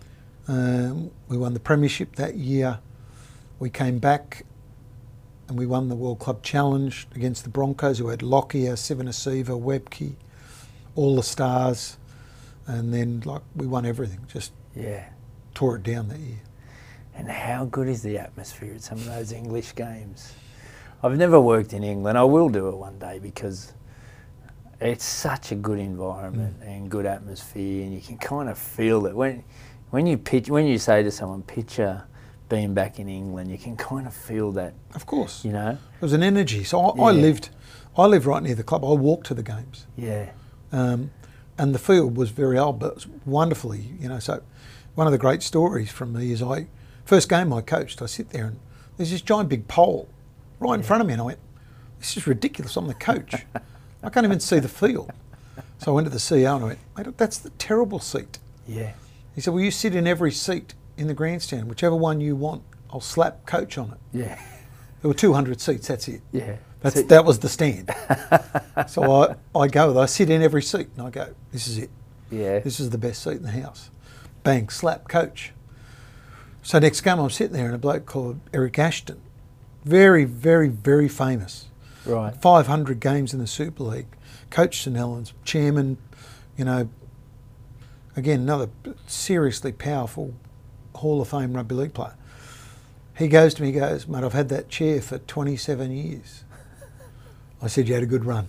Um, we won the Premiership that year. We came back and we won the World Club Challenge against the Broncos, who had Lockyer, Sivanasiva, Webke, all the stars. And then, like, we won everything. Just Yeah. tore it down that year. And how good is the atmosphere at some of those English games? I've never worked in England. I will do it one day because it's such a good environment Mm. and good atmosphere, and you can kind of feel it when when you pitch when you say to someone, "Picture being back in England," you can kind of feel that, Of course. you know. There was an energy. So I, I Yeah. lived, I lived right near the club. I walked to the games. Yeah. Um, and the field was very old, but it was wonderfully, you know. So one of the great stories from me is I, first game I coached, I sit there and there's this giant big pole right in front of me, and I went, this is ridiculous, I'm the coach. I can't even see the field. So I went to the C E O and I went, mate, that's the terrible seat. Yeah. He said, well, you sit in every seat in the grandstand, whichever one you want, I'll slap coach on it. Yeah. There were two hundred seats, that's it. Yeah. That's, So- that was the stand. So I, I go, I sit in every seat and I go, this is it. Yeah. This is the best seat in the house. Bang, slap, coach. So next game I'm sitting there and a bloke called Eric Ashton, very, very, very famous. Right. five hundred games in the Super League, coached St Helens, chairman, you know, again, another seriously powerful Hall of Fame rugby league player. He goes to me, he goes, mate, I've had that chair for twenty-seven years. I said, you had a good run.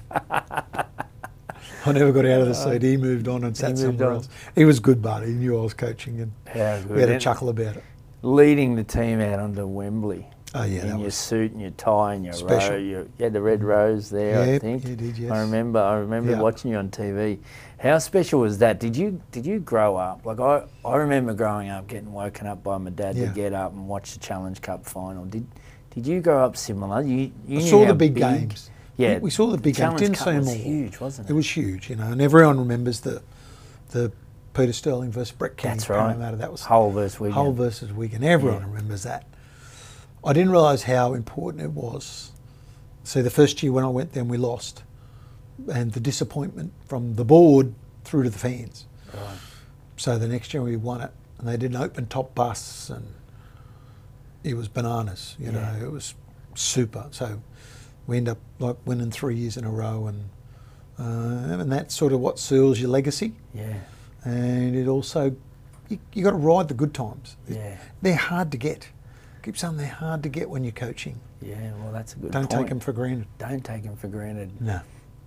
I never got out of the seat. He moved on and sat moved somewhere on. else. He was good, buddy. He knew I was coaching, and How good. we had a And chuckle about it. leading the team out onto Wembley. Oh, yeah, in that your was suit and your tie and your special. row. You, you had the red rose there, I Yep, think. you did, yes. I remember. I remember Yeah. watching you on T V. How special was that? Did you did you grow up like I? I remember growing up, getting woken up by my dad Yeah. to get up and watch the Challenge Cup final. Did Did you grow up similar? You you I knew saw how the big, big games. Yeah, We- we saw the big games. Challenge Didn't Cup see 'em was all. huge, wasn't it? It was huge, you know, and everyone remembers the the Peter Sterling versus Brett King. That's right. Parramatta. That was Hull versus Wigan. Hull versus Wigan. Everyone Yeah. remembers that. I didn't realise how important it was. See, the first year when I went there and we lost, and the disappointment from the board through to the fans. Right. So the next year we won it, and they did an open top bus, and it was bananas. You Yeah. know, it was super. So we end up like winning three years in a row, and uh, and that's sort of what seals your legacy. Yeah. And it also, you, you got to ride the good times. Yeah. They're hard to get. I keep saying they're hard to get when you're coaching. Yeah. Well, that's a good Don't point. take them for granted. Don't take them for granted. No.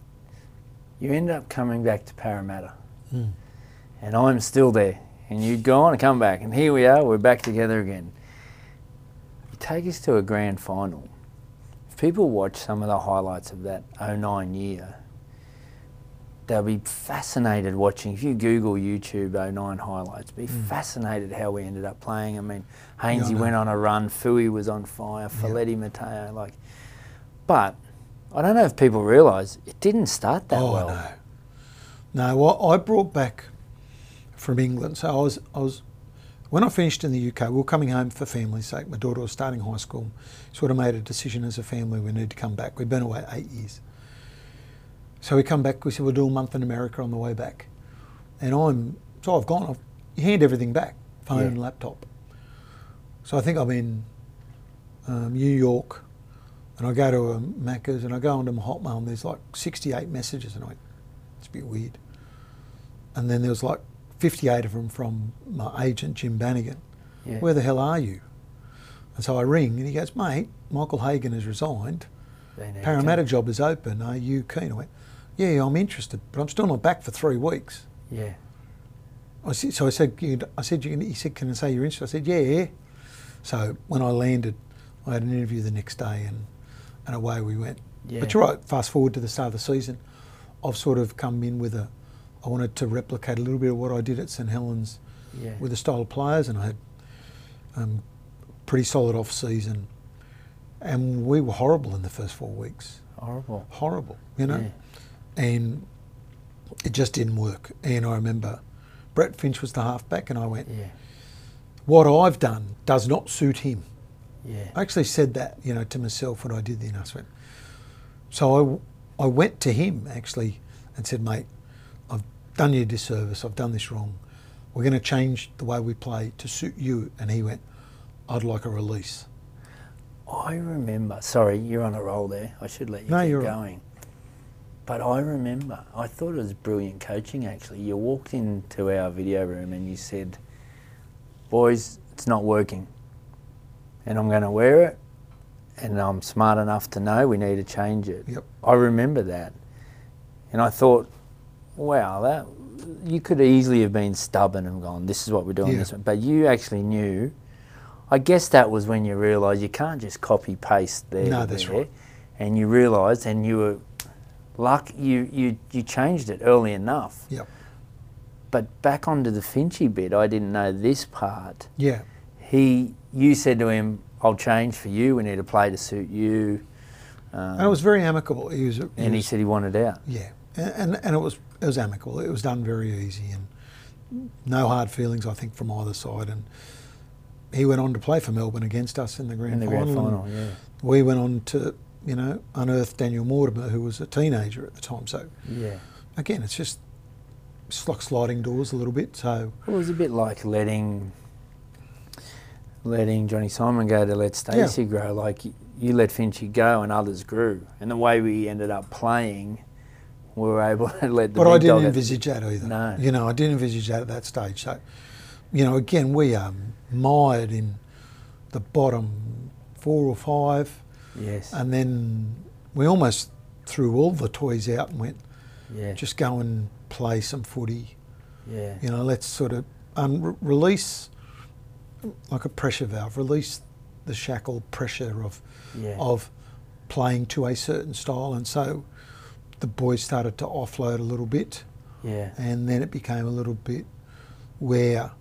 You end up coming back to Parramatta. Mm. And I'm still there. And you'd go on and come back. And here we are, we're back together again. You take us to a grand final. If people watch some of the highlights of that oh nine year, they'll be fascinated watching. If you Google YouTube oh nine highlights, be Mm. fascinated how we ended up playing. I mean, Yeah, I Hainsey know. went on a run, Fui was on fire, Folletti, Matteo, like. But I don't know if people realise it didn't start that oh well. no. No, well, I brought back from England. So I was, I was, when I finished in the U K, we were coming home for family's sake. My daughter was starting high school. Sort of made a decision as a family we need to come back. We'd been away eight years. So we come back, we said we'll do a month in America on the way back. And I'm, so I've gone, I've, you hand everything back, phone, Yeah. laptop. So I think I'm in um, New York, and I go to a Macca's and I go onto my Hotmail and there's like sixty-eight messages, and I went, it's a bit weird. And then there was like fifty-eight of them from my agent, Jim Bannigan. Yeah. Where the hell are you? And so I ring and he goes, mate, Michael Hagan has resigned. They need Parramatta to- job is open. Are you keen? I went, yeah, I'm interested, but I'm still not back for three weeks. Yeah. I said, so I said, you, I said, you, he said, can I say you're interested? I said, yeah. So when I landed, I had an interview the next day, and, and away we went. Yeah. But you're right, fast forward to the start of the season, I've sort of come in with a, I wanted to replicate a little bit of what I did at St Helens Yeah. with the style of players, and I had um, pretty solid off season, and we were horrible in the first four weeks. Horrible. Horrible, you know, Yeah. and it just didn't work. And I remember Brett Finch was the halfback, and I went, Yeah. what I've done does not suit him. Yeah. I actually said that, you know, to myself when I did the announcement. So I, I went to him actually and said, mate, I've done you a disservice. I've done this wrong. We're going to change the way we play to suit you. And he went, I'd like a release. I remember, sorry, you're on a roll there. I should let you No, keep you're right. going. But I remember, I thought it was brilliant coaching actually. You walked into our video room and you said, boys, it's not working. And I'm going to wear it, and I'm smart enough to know we need to change it. Yep. I remember that. And I thought, wow, that you could easily have been stubborn and gone, this is what we're doing. Yeah. This, but you actually knew. I guess that was when you realised you can't just copy paste there. No, to that's there. right. And you realised, and you were luck. You you you changed it early enough. Yep. But back onto the Finchy bit, I didn't know this part. Yeah. He, you said to him, "I'll change for you. We need a play to suit you." Um, And it was very amicable. He was, he and he was- said he wanted out. yeah, and, and and it was it was amicable. It was done very easy, and no hard feelings, I think, from either side. And he went on to play for Melbourne against us in the grand In the final. grand and final, yeah. We went on to, you know, unearth Daniel Mortimer, who was a teenager at the time. So Yeah. again, it's just it's like sliding doors a little bit. So It was a bit like letting letting Johnny Simon go to let Stacey grow. Like you, you let Finchy go and others grew. And the way we ended up playing, we were able to let the but big I didn't dog envisage that either. No. You know, I didn't envisage that at that stage. So, you know, again, we are mired in the bottom four or five. Yes. And then we almost threw all the toys out and went, yeah. just go and play some footy. yeah. You know, let's sort of un- release, like a pressure valve, release the shackle pressure of Yeah. of playing to a certain style. And so the boys started to offload a little bit, Yeah. and then it became a little bit where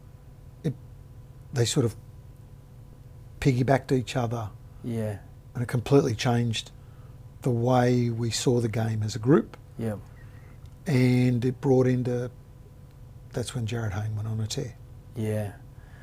it they sort of piggybacked each other, Yeah. and it completely changed the way we saw the game as a group. Yeah. And it brought into, that's when Jared Hayne went on a tear. Yeah.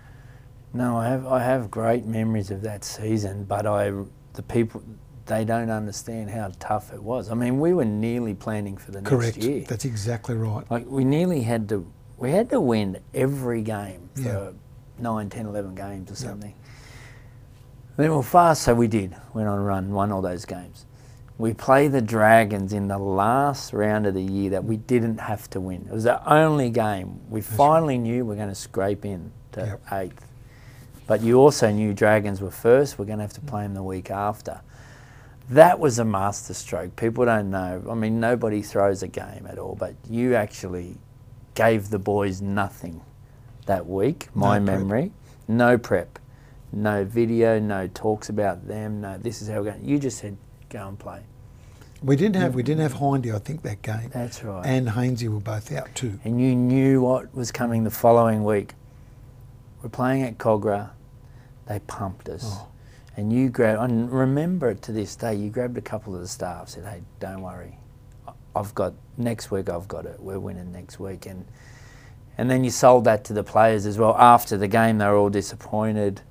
No, I have I have great memories of that season, but I the people they don't understand how tough it was. I mean, we were nearly planning for the Correct. next year. That's exactly right. Like we nearly had to we had to win every game for Yeah. nine, ten, eleven games or something. Then we were fast, so we did. Went on a run, won all those games. We play the Dragons in the last round of the year that we didn't have to win. It was the only game. We finally knew we were going to scrape in to Yep. eighth. But you also knew Dragons were first. We're going to have to play them the week after. That was a masterstroke. People don't know. I mean, nobody throws a game at all, but you actually gave the boys nothing that week, my No prep. memory. No prep. No video, no talks about them, no this is how we're going. You just said, go and play. We didn't have we didn't have Hindy, I think, that game. That's right. And Hainsey were both out too. And you knew what was coming the following week. We're playing at Cogra. They pumped us. Oh. And you grabbed, I remember it to this day, you grabbed a couple of the staff, said, hey, don't worry. I've got, next week I've got it. We're winning next week. And and then you sold that to the players as well. After the game, they were all disappointed.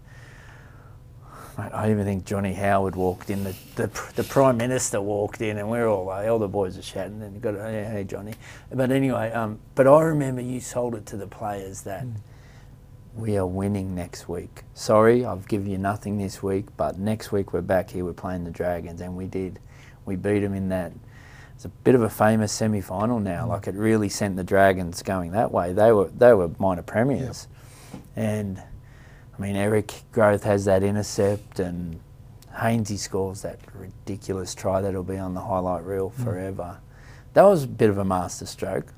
Mate, I even think Johnny Howard walked in, the, the the Prime Minister walked in, and we're all like, all the boys are shouting, and you got, hey, hey, Johnny. But anyway, um, but I remember you sold it to the players that Mm. we are winning next week. Sorry, I've given you nothing this week, but next week we're back here, we're playing the Dragons, and we did. We beat them in that. It's a bit of a famous semi-final now. Mm. Like it really sent the Dragons going that way. They were they were minor premiers, and. I mean, Eric Growth has that intercept, and Hainsey scores that ridiculous try that'll be on the highlight reel forever. Mm. That was a bit of a masterstroke.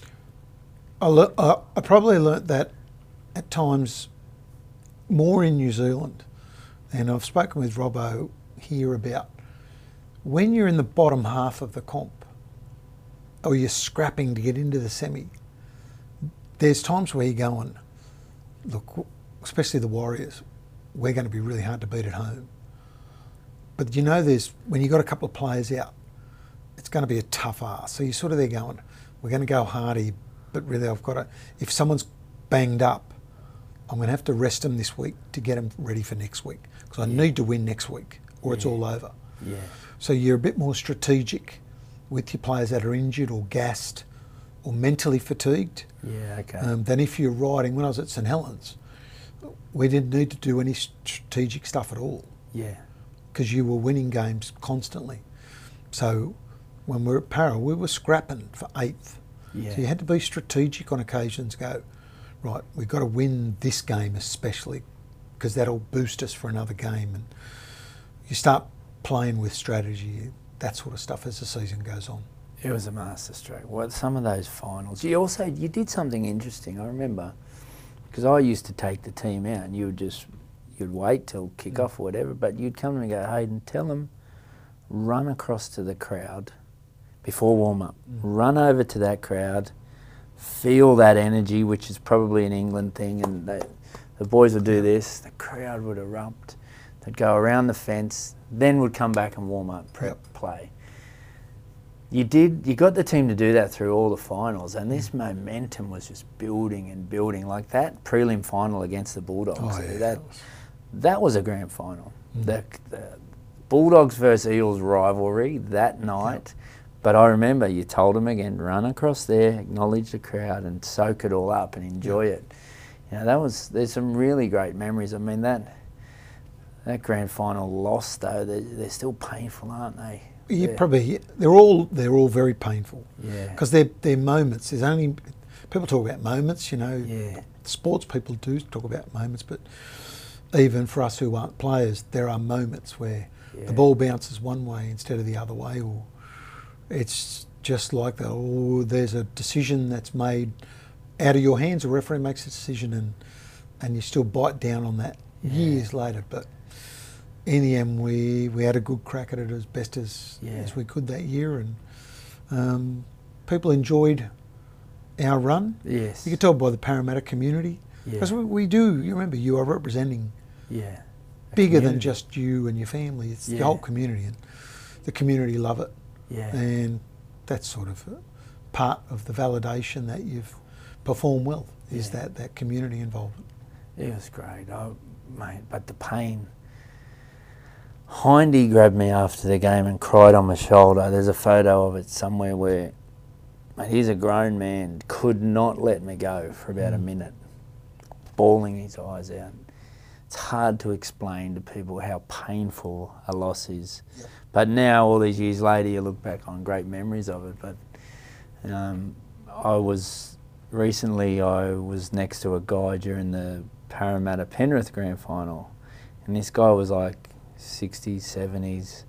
I, le- I, I probably learnt that at times more in New Zealand And I've spoken with Robbo here about when you're in the bottom half of the comp, or you're scrapping to get into the semi, there's times where you're going, look, especially the Warriors, we're going to be really hard to beat at home. But you know, there's when you've got a couple of players out, it's going to be a tough ask. So you're sort of there going, we're going to go hardy, but really I've got to, if someone's banged up, I'm going to have to rest them this week to get them ready for next week. Because I yeah. need to win next week or it's yeah. all over. Yeah. So you're a bit more strategic with your players that are injured or gassed or mentally fatigued. Yeah, okay. Um, than if you're riding. When I was at St Helens, we didn't need to do any strategic stuff at all. Yeah. Because you were winning games constantly. So when we were at Para, we were scrapping for eighth. Yeah. So you had to be strategic on occasions. Go, right, we've got to win this game especially because that'll boost us for another game. And you start playing with strategy, that sort of stuff as the season goes on. It was a masterstroke. Well, some of those finals. You also you did something interesting. I remember because I used to take the team out, and you would just you'd wait till kick off or whatever. But you'd come and go, Hayden, tell them, run across to the crowd before warm up. Mm. Run over to that crowd, feel that energy, which is probably an England thing, and they, the boys would do this. The crowd would erupt. They'd go around the fence, then would come back and warm up, prep, yep. play. You did. You got the team to do that through all the finals, and this momentum was just building and building. Like that prelim final against the Bulldogs. Oh, yeah, that, that, was... that was a grand final. Mm. The, the Bulldogs versus Eels rivalry that night. Yep. But I remember you told them again, run across there, acknowledge the crowd, and soak it all up and enjoy yep. it. You know, that was. There's some really great memories. I mean that. That grand final loss, though, they're, they're still painful, aren't they? Yeah, yeah, probably. They're all they're all very painful. Yeah. Because they're they're moments. There's only people talk about moments, you know. Yeah. Sports people do talk about moments, but even for us who aren't players, there are moments where yeah. the ball bounces one way instead of the other way, or it's just like that. Or there's a decision that's made out of your hands. A referee makes a decision, and and you still bite down on that yeah. years later, but. In the end, we, we had a good crack at it as best as, yeah. as we could that year, and um, people enjoyed our run. Yes. You could tell by the Parramatta community. Because yeah. we, we do, you remember, you are representing yeah. bigger community. than just you and your family. It's yeah. the whole community, and the community love it. Yeah. And that's sort of part of the validation that you've performed well, is yeah. that, that community involvement. It was great, oh, mate, but the pain... Hindy grabbed me after the game and cried on my shoulder. There's a photo of it somewhere where mate, he's a grown man, could not let me go for about mm. a minute, bawling his eyes out. It's hard to explain to people how painful a loss is. Yep. But now, all these years later, you look back on great memories of it. But um, I was, recently I was next to a guy during the Parramatta Penrith Grand Final, and this guy was like, sixties, seventies,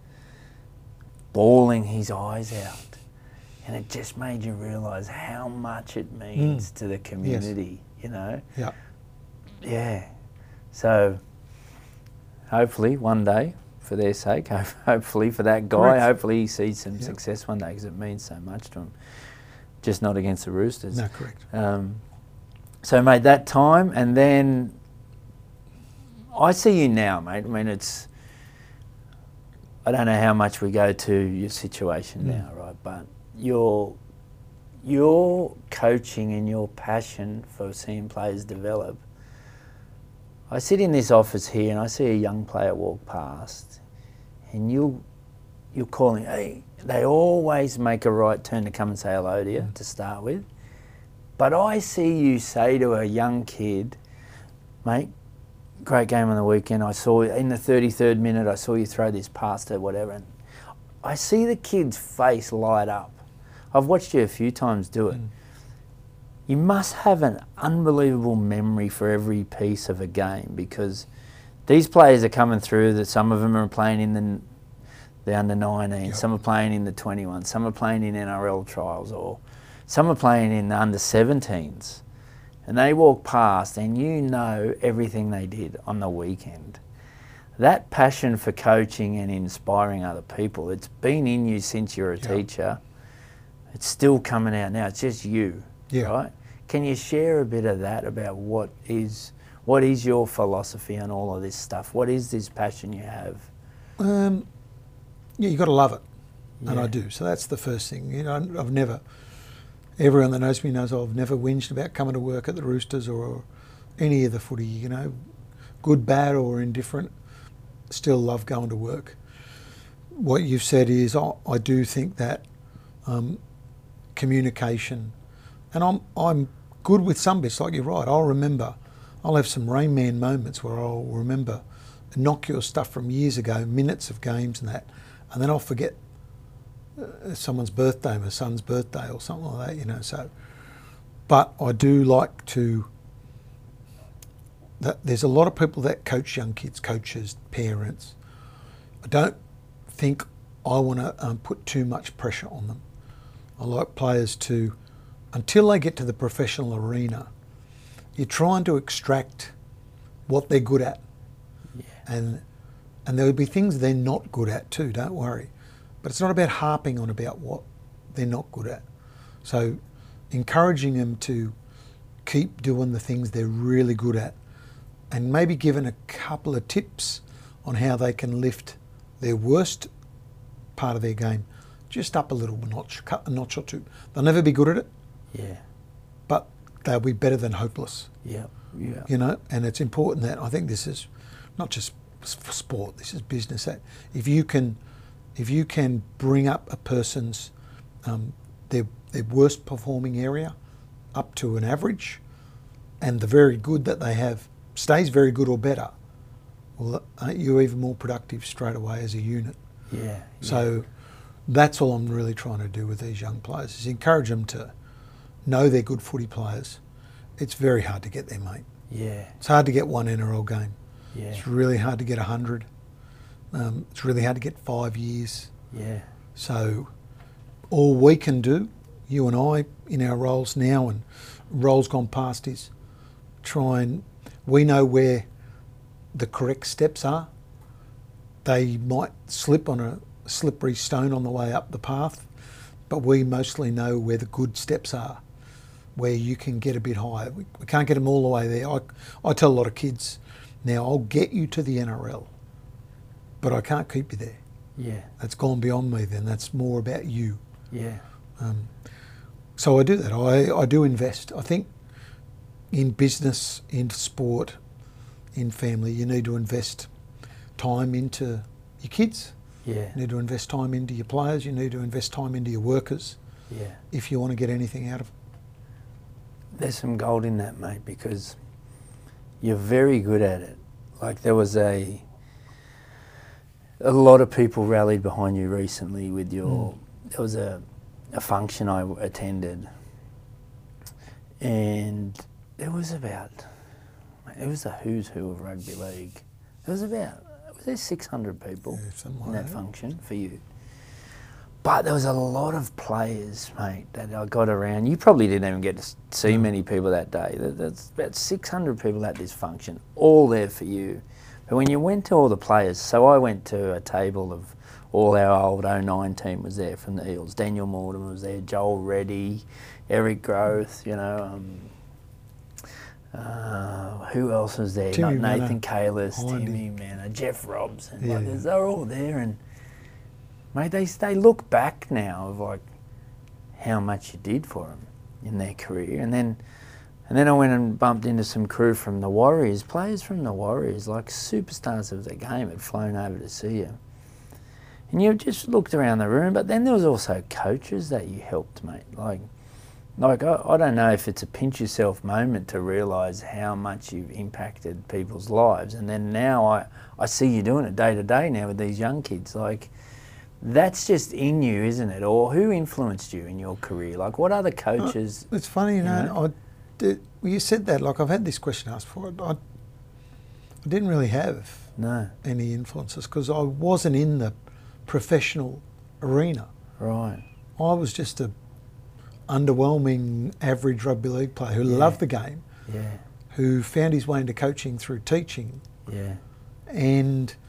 bawling his eyes out. And it just made you realise how much it means mm. to the community, yes. you know? Yeah. Yeah. So, hopefully, one day, for their sake, hopefully for that guy, Correct. hopefully he sees some yep. success one day, because it means so much to him. Just not against the Roosters. No, correct. Um, so, mate, that time, and then I see you now, mate. I mean, it's... I don't know how much we go to your situation mm. now, right? But your your coaching and your passion for seeing players develop. I sit in this office here and I see a young player walk past, and you you're calling, hey, they always make a right turn to come and say hello to you mm. to start with. But I see you say to a young kid, mate, great game on the weekend. I saw in the thirty-third minute, I saw you throw this past her, whatever. And I see the kid's face light up. I've watched you a few times do it. Mm. You must have an unbelievable memory for every piece of a game, because these players are coming through. That some of them are playing in the the under nineteen, yep. some are playing in the twenty-one, some are playing in N R L trials, or some are playing in the under seventeens. And they walk past and you know everything they did on the weekend. that passion for coaching and inspiring other people, it's been in you since you're a Yeah. teacher. It's still coming out now. It's just you, Yeah. right? Can you share a bit of that about what is what is your philosophy on all of this stuff? What is this passion you have? Um, yeah, you got to love it, and Yeah. I do. So that's the first thing. You know, I've never. Everyone that knows me knows I've never whinged about coming to work at the Roosters or any of the footy. You know, good, bad, or indifferent. Still love going to work. What you've said is, I, I do think that um, communication, and I'm I'm good with some bits. Like you're right, I'll remember. I'll have some Rain Man moments where I'll remember innocuous stuff from years ago, minutes of games and that, and then I'll forget uh, someone's birthday, my son's birthday or something like that, you know. So, but I do like to. That there's a lot of people that coach young kids, coaches, parents. I don't think I want to um, put too much pressure on them. I like players to, until they get to the professional arena, you're trying to extract what they're good at. Yeah. And and there'll be things they're not good at too, don't worry. But it's not about harping on about what they're not good at. So encouraging them to keep doing the things they're really good at, and maybe giving a couple of tips on how they can lift their worst part of their game just up a little notch, cut a notch or two. They'll never be good at it, Yeah. but they'll be better than hopeless. Yeah. Yeah. You know, and it's important that I think this is not just for sport. This is business. That if you can, if you can bring up a person's um, their their worst performing area up to an average, and the very good that they have stays very good or better, well, aren't you even more productive straight away as a unit? Yeah. Yeah. So that's all I'm really trying to do with these young players, is encourage them to know they're good footy players. It's very hard to get there, mate. Yeah. It's hard to get one N R L game. Yeah. It's really hard to get a hundred. Um, it's really hard to get five years. Yeah. So all we can do, you and I, in our roles now and roles gone past, is try and, we know where the correct steps are. They might slip on a slippery stone on the way up the path, but we mostly know where the good steps are, where you can get a bit higher. We, we can't get them all the way there. I, I tell a lot of kids, now I'll get you to the N R L, but I can't keep you there. Yeah. That's gone beyond me then. That's more about you. Yeah. Um, so I do that. I, I do invest. I think in business, in sport, in family, you need to invest time into your kids. Yeah. You need to invest time into your players. You need to invest time into your workers Yeah. if you want to get anything out of it. There's some gold in that, mate, because you're very good at it. Like there was a a lot of people rallied behind you recently with your. Mm. There was a a function I attended, and there was about it was the who's who of rugby league. There was about was there six hundred people Yeah, in like that that function for you. But there was a lot of players, mate, that I got around. You probably didn't even get to see many people that day. There's about six hundred people at this function, all there for you. But when you went to all the players, so I went to a table of all our old oh nine team was there from the Eels. Daniel Mortimer was there, Joel Reddy, Eric Groth, you know. Um, uh, who else was there? Timmy Not Nathan Manor, Kalis, Hindy. Timmy Manor, Jeff Robson. Yeah. Like, they're all there. And mate, they they look back now of like how much you did for them in their career, and then and then I went and bumped into some crew from the Warriors, players from the Warriors, like superstars of the game, had flown over to see you, and you just looked around the room. But then there was also coaches that you helped, mate. Like, like I, I don't know if it's a pinch yourself moment to realise how much you've impacted people's lives, and then now I I see you doing it day to day now with these young kids, like. That's just in you, isn't it? Or who influenced you in your career? Like, what other coaches? It's funny, you you know, know? I did, well, you said that, like I've had this question asked for. I, I didn't really have No. any influences because I wasn't in the professional arena. Right. I was just a underwhelming average rugby league player who Yeah. loved the game, Yeah. who found his way into coaching through teaching, Yeah. and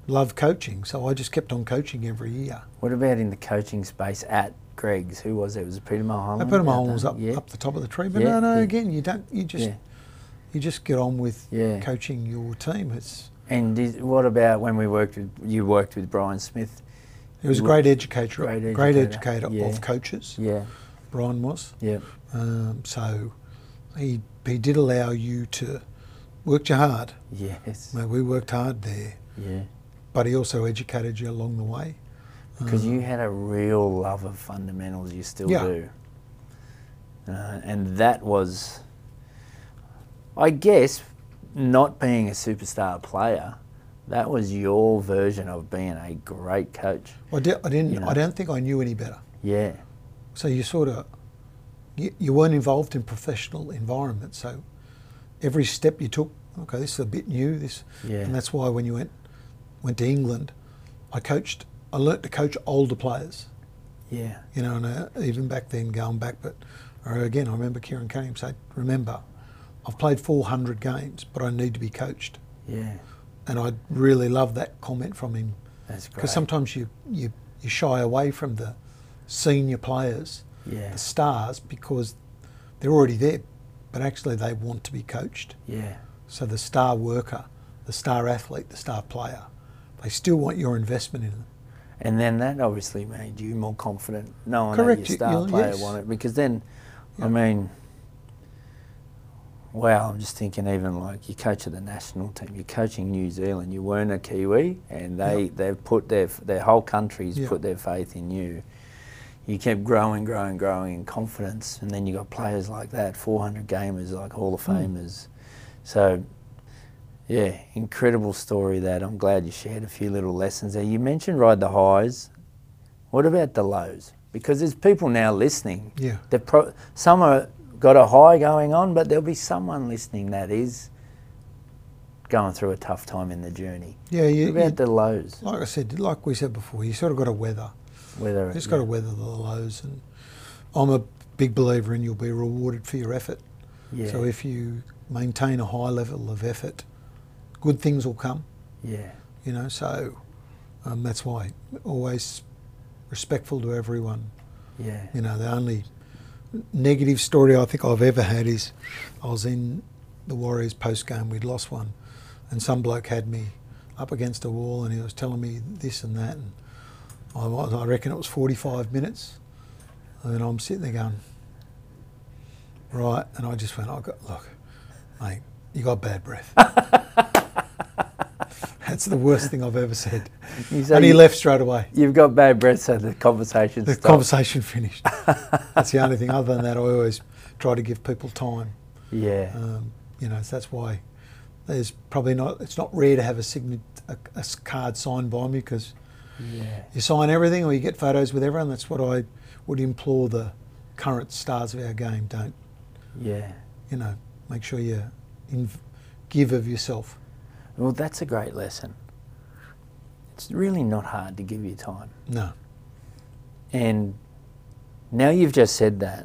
loved coaching, so I just kept on coaching every year. What about in the coaching space at Greg's? Who was it? Was it Peter Mulholland? I Peter Mulholland was up, yeah. up the top of the tree, but Yeah, no, no. yeah. Again, you don't. You just Yeah. you just get on with Yeah. coaching your team. It's And did, what about when we worked with, you worked with Brian Smith? He was a You great educator, Great great educator, educator yeah. of coaches. Yeah, Brian was. yeah, Um, so he he did allow you to work you hard. yes, Mate, we worked hard there, yeah. but he also educated you along the way. Because Um, you had a real love of fundamentals, you still Yeah. do. Uh, and that was, I guess, not being a superstar player, that was your version of being a great coach. I, di- I didn't. You know. I don't think I knew any better. Yeah, So you sort of you, you weren't involved in professional environments. So every step you took, okay, this is a bit new. This, yeah, and that's why when you went went to England, I coached. I learnt to coach older players. yeah, You know, and uh, even back then, going back, but uh, again, I remember Kieran Cunningham say, "Remember, I've played four hundred games, but I need to be coached." yeah. And I really love that comment from him, That's great. because sometimes you, you you shy away from the senior players, yeah, the stars, because they're already there, but actually they want to be coached. yeah, So the star worker, the star athlete, the star player, they still want your investment in them. and then that obviously made you more confident knowing Correct, that you- your star you'll- player yes. wanted, because then, Yeah. I mean, wow, I'm just thinking even like you coach of the national team, you're coaching New Zealand, you weren't a Kiwi, and they, Yep. they've put their, their whole country's Yep. put their faith in you. You kept growing, growing, growing in confidence, and then you got players like that, four hundred gamers, like Hall of Mm. Famers. So, yeah, incredible story that. I'm glad you shared a few little lessons there. You mentioned ride the highs. What about the lows? Because there's people now listening. Yeah. They're pro- some are got a high going on, but there'll be someone listening that is going through a tough time in the journey. Yeah, you, What about you- the lows? like I said, like we said before, you sort of got to weather. Whether You just yeah. got to weather the lows, and I'm a big believer in you'll be rewarded for your effort. yeah, So if you maintain a high level of effort, good things will come. yeah, You know, so um, that's why always respectful to everyone. yeah, You know, the only negative story I think I've ever had is I was in the Warriors post game, we'd lost one, and some bloke had me up against a wall and he was telling me this and that, and I, was- I reckon it was forty-five minutes, and I'm sitting there going, right, and I just went, I got look, mate, you got bad breath. That's the worst thing I've ever said. You say And he you- left straight away. You've got bad breath, so the conversation The stopped. conversation finished. That's the only thing. Other than that, I always try to give people time. Yeah, Um, you know, so that's why there's probably not. It's not rare to have a signet, a, a s- card signed by me, because yeah, you sign everything or you get photos with everyone. That's what I would implore the current stars of our game. Don't, yeah. you know, make sure you in, give of yourself. Well, that's a great lesson. It's really not hard to give you time. No. And now you've just said that,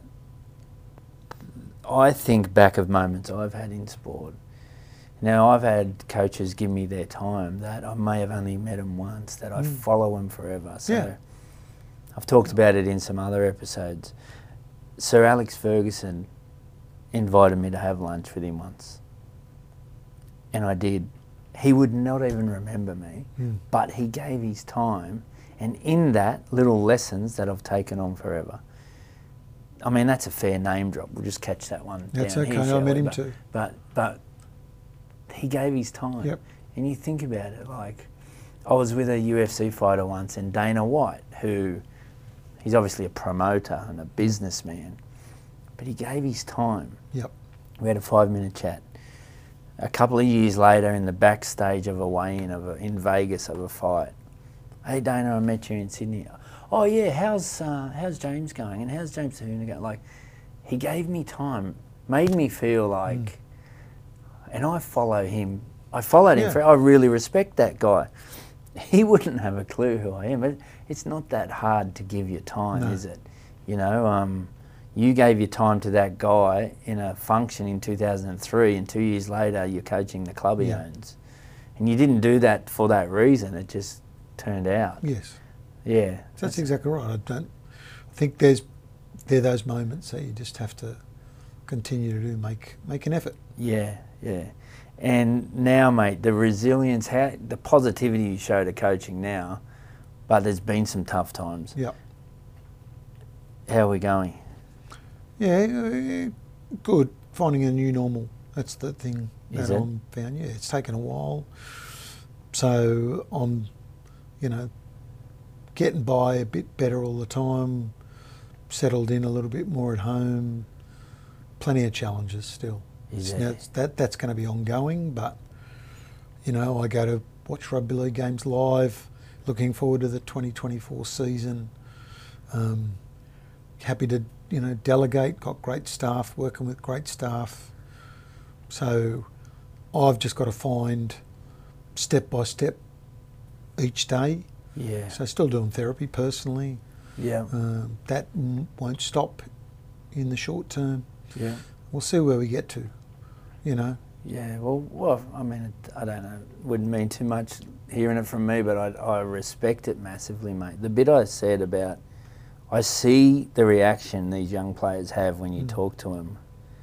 I think back of moments I've had in sport. Now, I've had coaches give me their time that I may have only met them once, that I Mm. follow them forever. So Yeah. I've talked about it in some other episodes. Sir Alex Ferguson invited me to have lunch with him once. And I did. He would not even remember me, Mm. but he gave his time, and in that, little lessons that I've taken on forever. I mean, that's a fair name drop. We'll just catch that one That's down okay. here, I shall met we? him but, too. But, but he gave his time. Yep. And you think about it, like, I was with a U F C fighter once, and Dana White, who, he's obviously a promoter and a businessman, but he gave his time. Yep. We had a five-minute chat. A couple of years later, in the backstage of a weigh-in of a, in Vegas of a fight, hey Dana, I met you in Sydney. Oh yeah, how's uh, how's James going? And how's James Tahuna going? Like, he gave me time, made me feel like, Mm. and I follow him. I followed him. Yeah. For, I really respect that guy. He wouldn't have a clue who I am, but it's not that hard to give your time, No. is it? You know. Um, You gave your time to that guy in a function in two thousand three, and two years later you're coaching the club he Yeah. owns. and you didn't do that for that reason. It just turned out. Yes. Yeah. That's, that's exactly right. I don't I think there's there are those moments that you just have to continue to do, make make an effort. Yeah, yeah. And now, mate, the resilience, how the positivity you show to coaching now, but there's been some tough times. Yeah. How are we going? Yeah, uh, good. Finding a new normal. That's the thing Is that it? I'm found. Yeah, it's taken a while. So I'm, you know, getting by a bit better all the time, settled in a little bit more at home. Plenty of challenges still. Is So there? that's, that, that's going to be ongoing, but, you know, I go to watch rugby league games live, looking forward to the twenty twenty-four season. Um, happy to, you know, delegate, got great staff, working with great staff. So I've just got to find step by step each day. Yeah. So still doing therapy personally. Yeah. Um, that m- won't stop in the short term. Yeah. We'll see where we get to, you know. Yeah, well, well, I mean, it, I don't know, wouldn't mean too much hearing it from me, but I, I respect it massively, mate. The bit I said about, I see the reaction these young players have when you Mm. talk to them,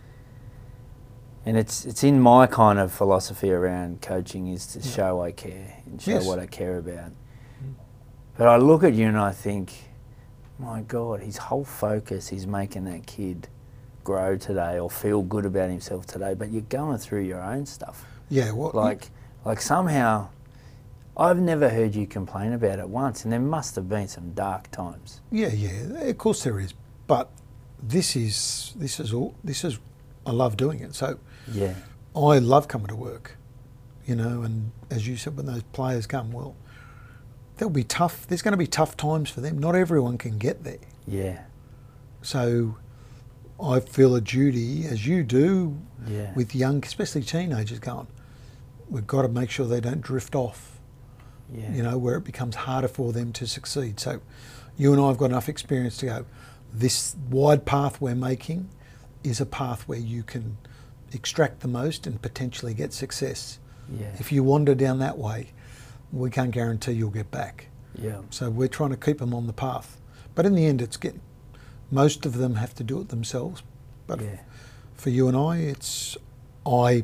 and it's it's in my kind of philosophy around coaching is to Yeah. show I care and show Yes. what I care about. Mm. But I look at you and I think, my God, his whole focus is making that kid grow today or feel good about himself today, but you're going through your own stuff. Yeah, well, Like, like somehow, I've never heard you complain about it once, and there must have been some dark times. yeah, yeah, of course there is. But this is, this is all, this is, I love doing it. So Yeah, I love coming to work, you know, and as you said, when those players come, well, there'll be tough, there's going to be tough times for them. Not everyone can get there. yeah, So I feel a duty, as you do, yeah, with young, especially teenagers going, we've got to make sure they don't drift off, yeah, you know, where it becomes harder for them to succeed. So you and I have got enough experience to go, this wide path we're making is a path where you can extract the most and potentially get success. yeah, If you wander down that way, we can't guarantee you'll get back. yeah, So we're trying to keep them on the path. But in the end, it's getting, most of them have to do it themselves. But yeah, for you and I, it's, I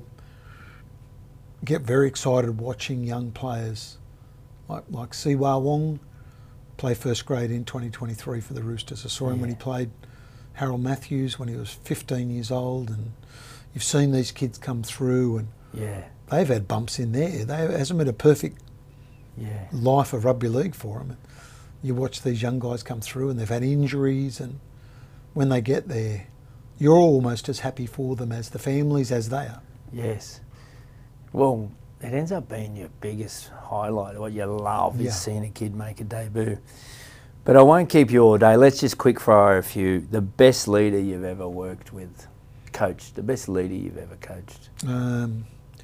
get very excited watching young players like, like Siwa Wong play first grade in twenty twenty-three for the Roosters. I saw him when he Yeah. played Harold Matthews when he was fifteen years old, and you've seen these kids come through and yeah, they've had bumps in there. They it hasn't been a perfect yeah, life of rugby league for them. You watch these young guys come through and they've had injuries, and when they get there, you're almost as happy for them as the families as they are. yes. Well, it ends up being your biggest highlight. What you love Yeah. is seeing a kid make a debut. But I won't keep you all day. Let's just quick fire a few. The best leader you've ever worked with, coached. The best leader you've ever coached. Um,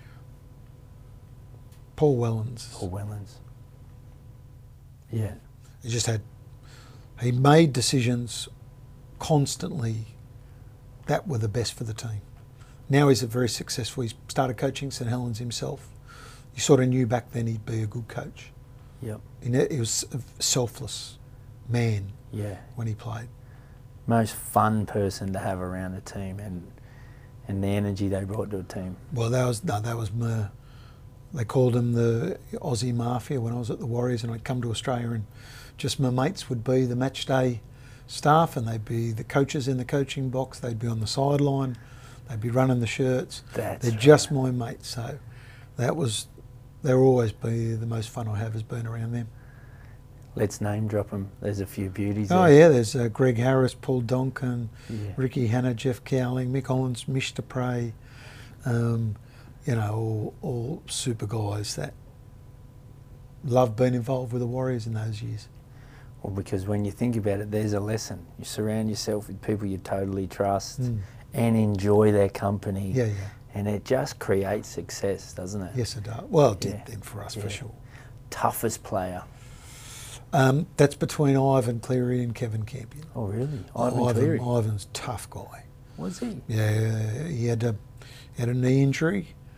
Paul Wellens. Paul Wellens. Yeah. He just had, he made decisions constantly that were the best for the team. Now he's a very successful, he's started coaching St Helens himself. You sort of knew back then he'd be a good coach. Yep. He, ne- he was a selfless man Yeah. when he played. Most fun person to have around a team, and and the energy they brought to a team. Well, that was, no, that was my, they called him the Aussie Mafia when I was at the Warriors, and I'd come to Australia and just my mates would be the match day staff, and they'd be the coaches in the coaching box, they'd be on the sideline, they'd be running the shirts. That's They're right. just my mates, so that was, they'll always be the most fun I have has been around them. Let's name drop them. There's a few beauties Oh there. yeah, there's uh, Greg Harris, Paul Donkin, Yeah. Ricky Hanna, Jeff Cowling, Mick Hollins, Mish Dupre, um, you know, all, all super guys that love being involved with the Warriors in those years. Well, because when you think about it, there's a lesson. You surround yourself with people you totally trust Mm. and enjoy their company. Yeah, yeah. And it just creates success, doesn't it? Yes, it does. Well, it did Yeah. then for us, Yeah. for sure. Toughest player. Um, that's between Ivan Cleary and Kevin Campion. Oh, really? Ivan, Ivan Cleary. Ivan's a tough guy. Was he? Yeah, he had a, he had a knee injury,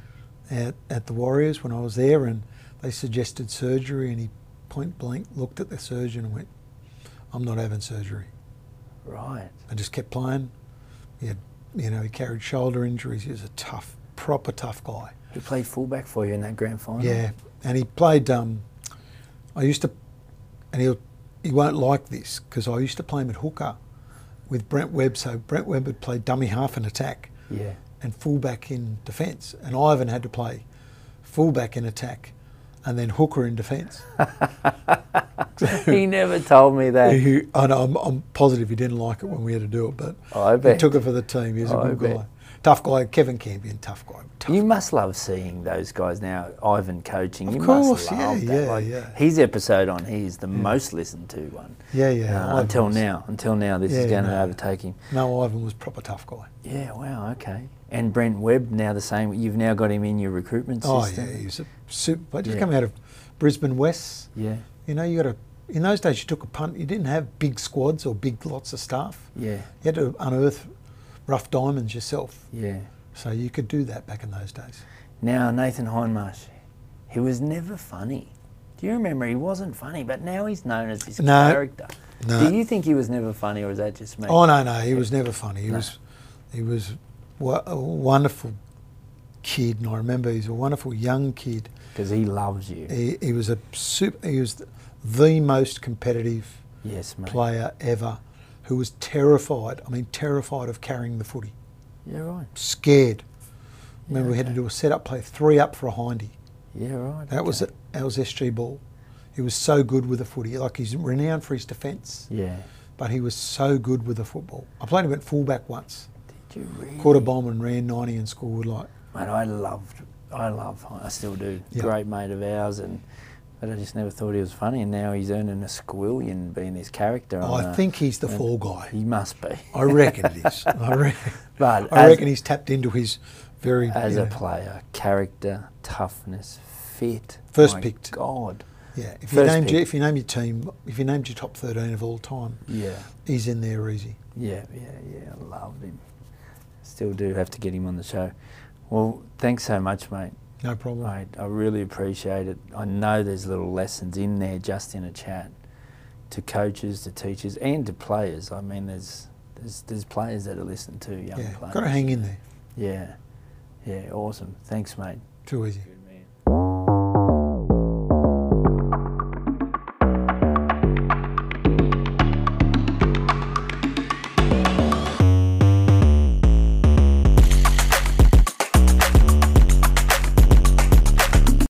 at, at the Warriors when I was there, and they suggested surgery, and he point blank looked at the surgeon and went, "I'm not having surgery." Right. I just kept playing. He had, you know, he carried shoulder injuries. He was a tough, proper tough guy. He played fullback for you in that grand final? Yeah, and he played, um, I used to, and he'll, he won't like this, because I used to play him at hooker with Brent Webb, so Brent Webb would play dummy half in attack Yeah. and fullback in defence, and Ivan had to play fullback in attack and then hooker in defence. He never told me that. He, I know, I'm, I'm positive he didn't like it when we had to do it, but I he bet. took it for the team. He was a I good bet. guy. Tough guy, Kevin Campion, tough guy. Tough. You must love seeing those guys now, Ivan coaching. Of you course, must love yeah, that. yeah, like, yeah. His episode on here is the most listened to one. Yeah, yeah. Uh, Ivan until was- now. Until now, this Yeah, is going to no. overtake him. No, Ivan was proper tough guy. Yeah, wow, okay. And Brent Webb, now the same. You've now got him in your recruitment Oh system. yeah, he was a super player. Just Yeah. coming out of Brisbane West. Yeah, You know, you got to. In those days, you took a punt. You didn't have big squads or big lots of staff. yeah, You had to unearth rough diamonds yourself. yeah. So you could do that back in those days. Now, Nathan Hindmarsh, he was never funny. Do you remember? He wasn't funny, but now he's known as this No, character. no. Do you think he was never funny, or is that just me? Oh no, no, he was never funny. He No. was, he was wa- a wonderful kid, and I remember he was a wonderful young kid. Because he loves you. He, he was a super. He was the most competitive Yes, mate. player ever, who was terrified. I mean, terrified of carrying the footy. Yeah, right. Scared. Remember, Yeah, we had to okay. do a set-up play, three up for a hindy. Yeah, right. That was okay. that was S G Ball. He was so good with the footy. Like, he's renowned for his defence, Yeah. but he was so good with the football. I played him at fullback once. Did you really? Caught a bomb and ran ninety and scored like. Mate, I loved, I love, I still do. Yeah. Great mate of ours, and but I just never thought he was funny, and now he's earning a squillion being this character. on I a- think he's the and fall guy. He must be. I reckon it is. I reckon. But I as, reckon he's tapped into his very. as you a know, player, character, toughness, fit. First my picked. God. yeah. If you first named pick. your, if you name your team, if you named your top thirteen of all time, Yeah. he's in there easy. Yeah, yeah, yeah. I love him. Still do have to get him on the show. Well, thanks so much, mate. No problem. Mate, I really appreciate it. I know there's little lessons in there just in a chat to coaches, to teachers, and to players. I mean, there's there's there's players that are listening to young Yeah. players. Got to hang in there. Yeah, yeah, awesome. Thanks, mate. Too easy.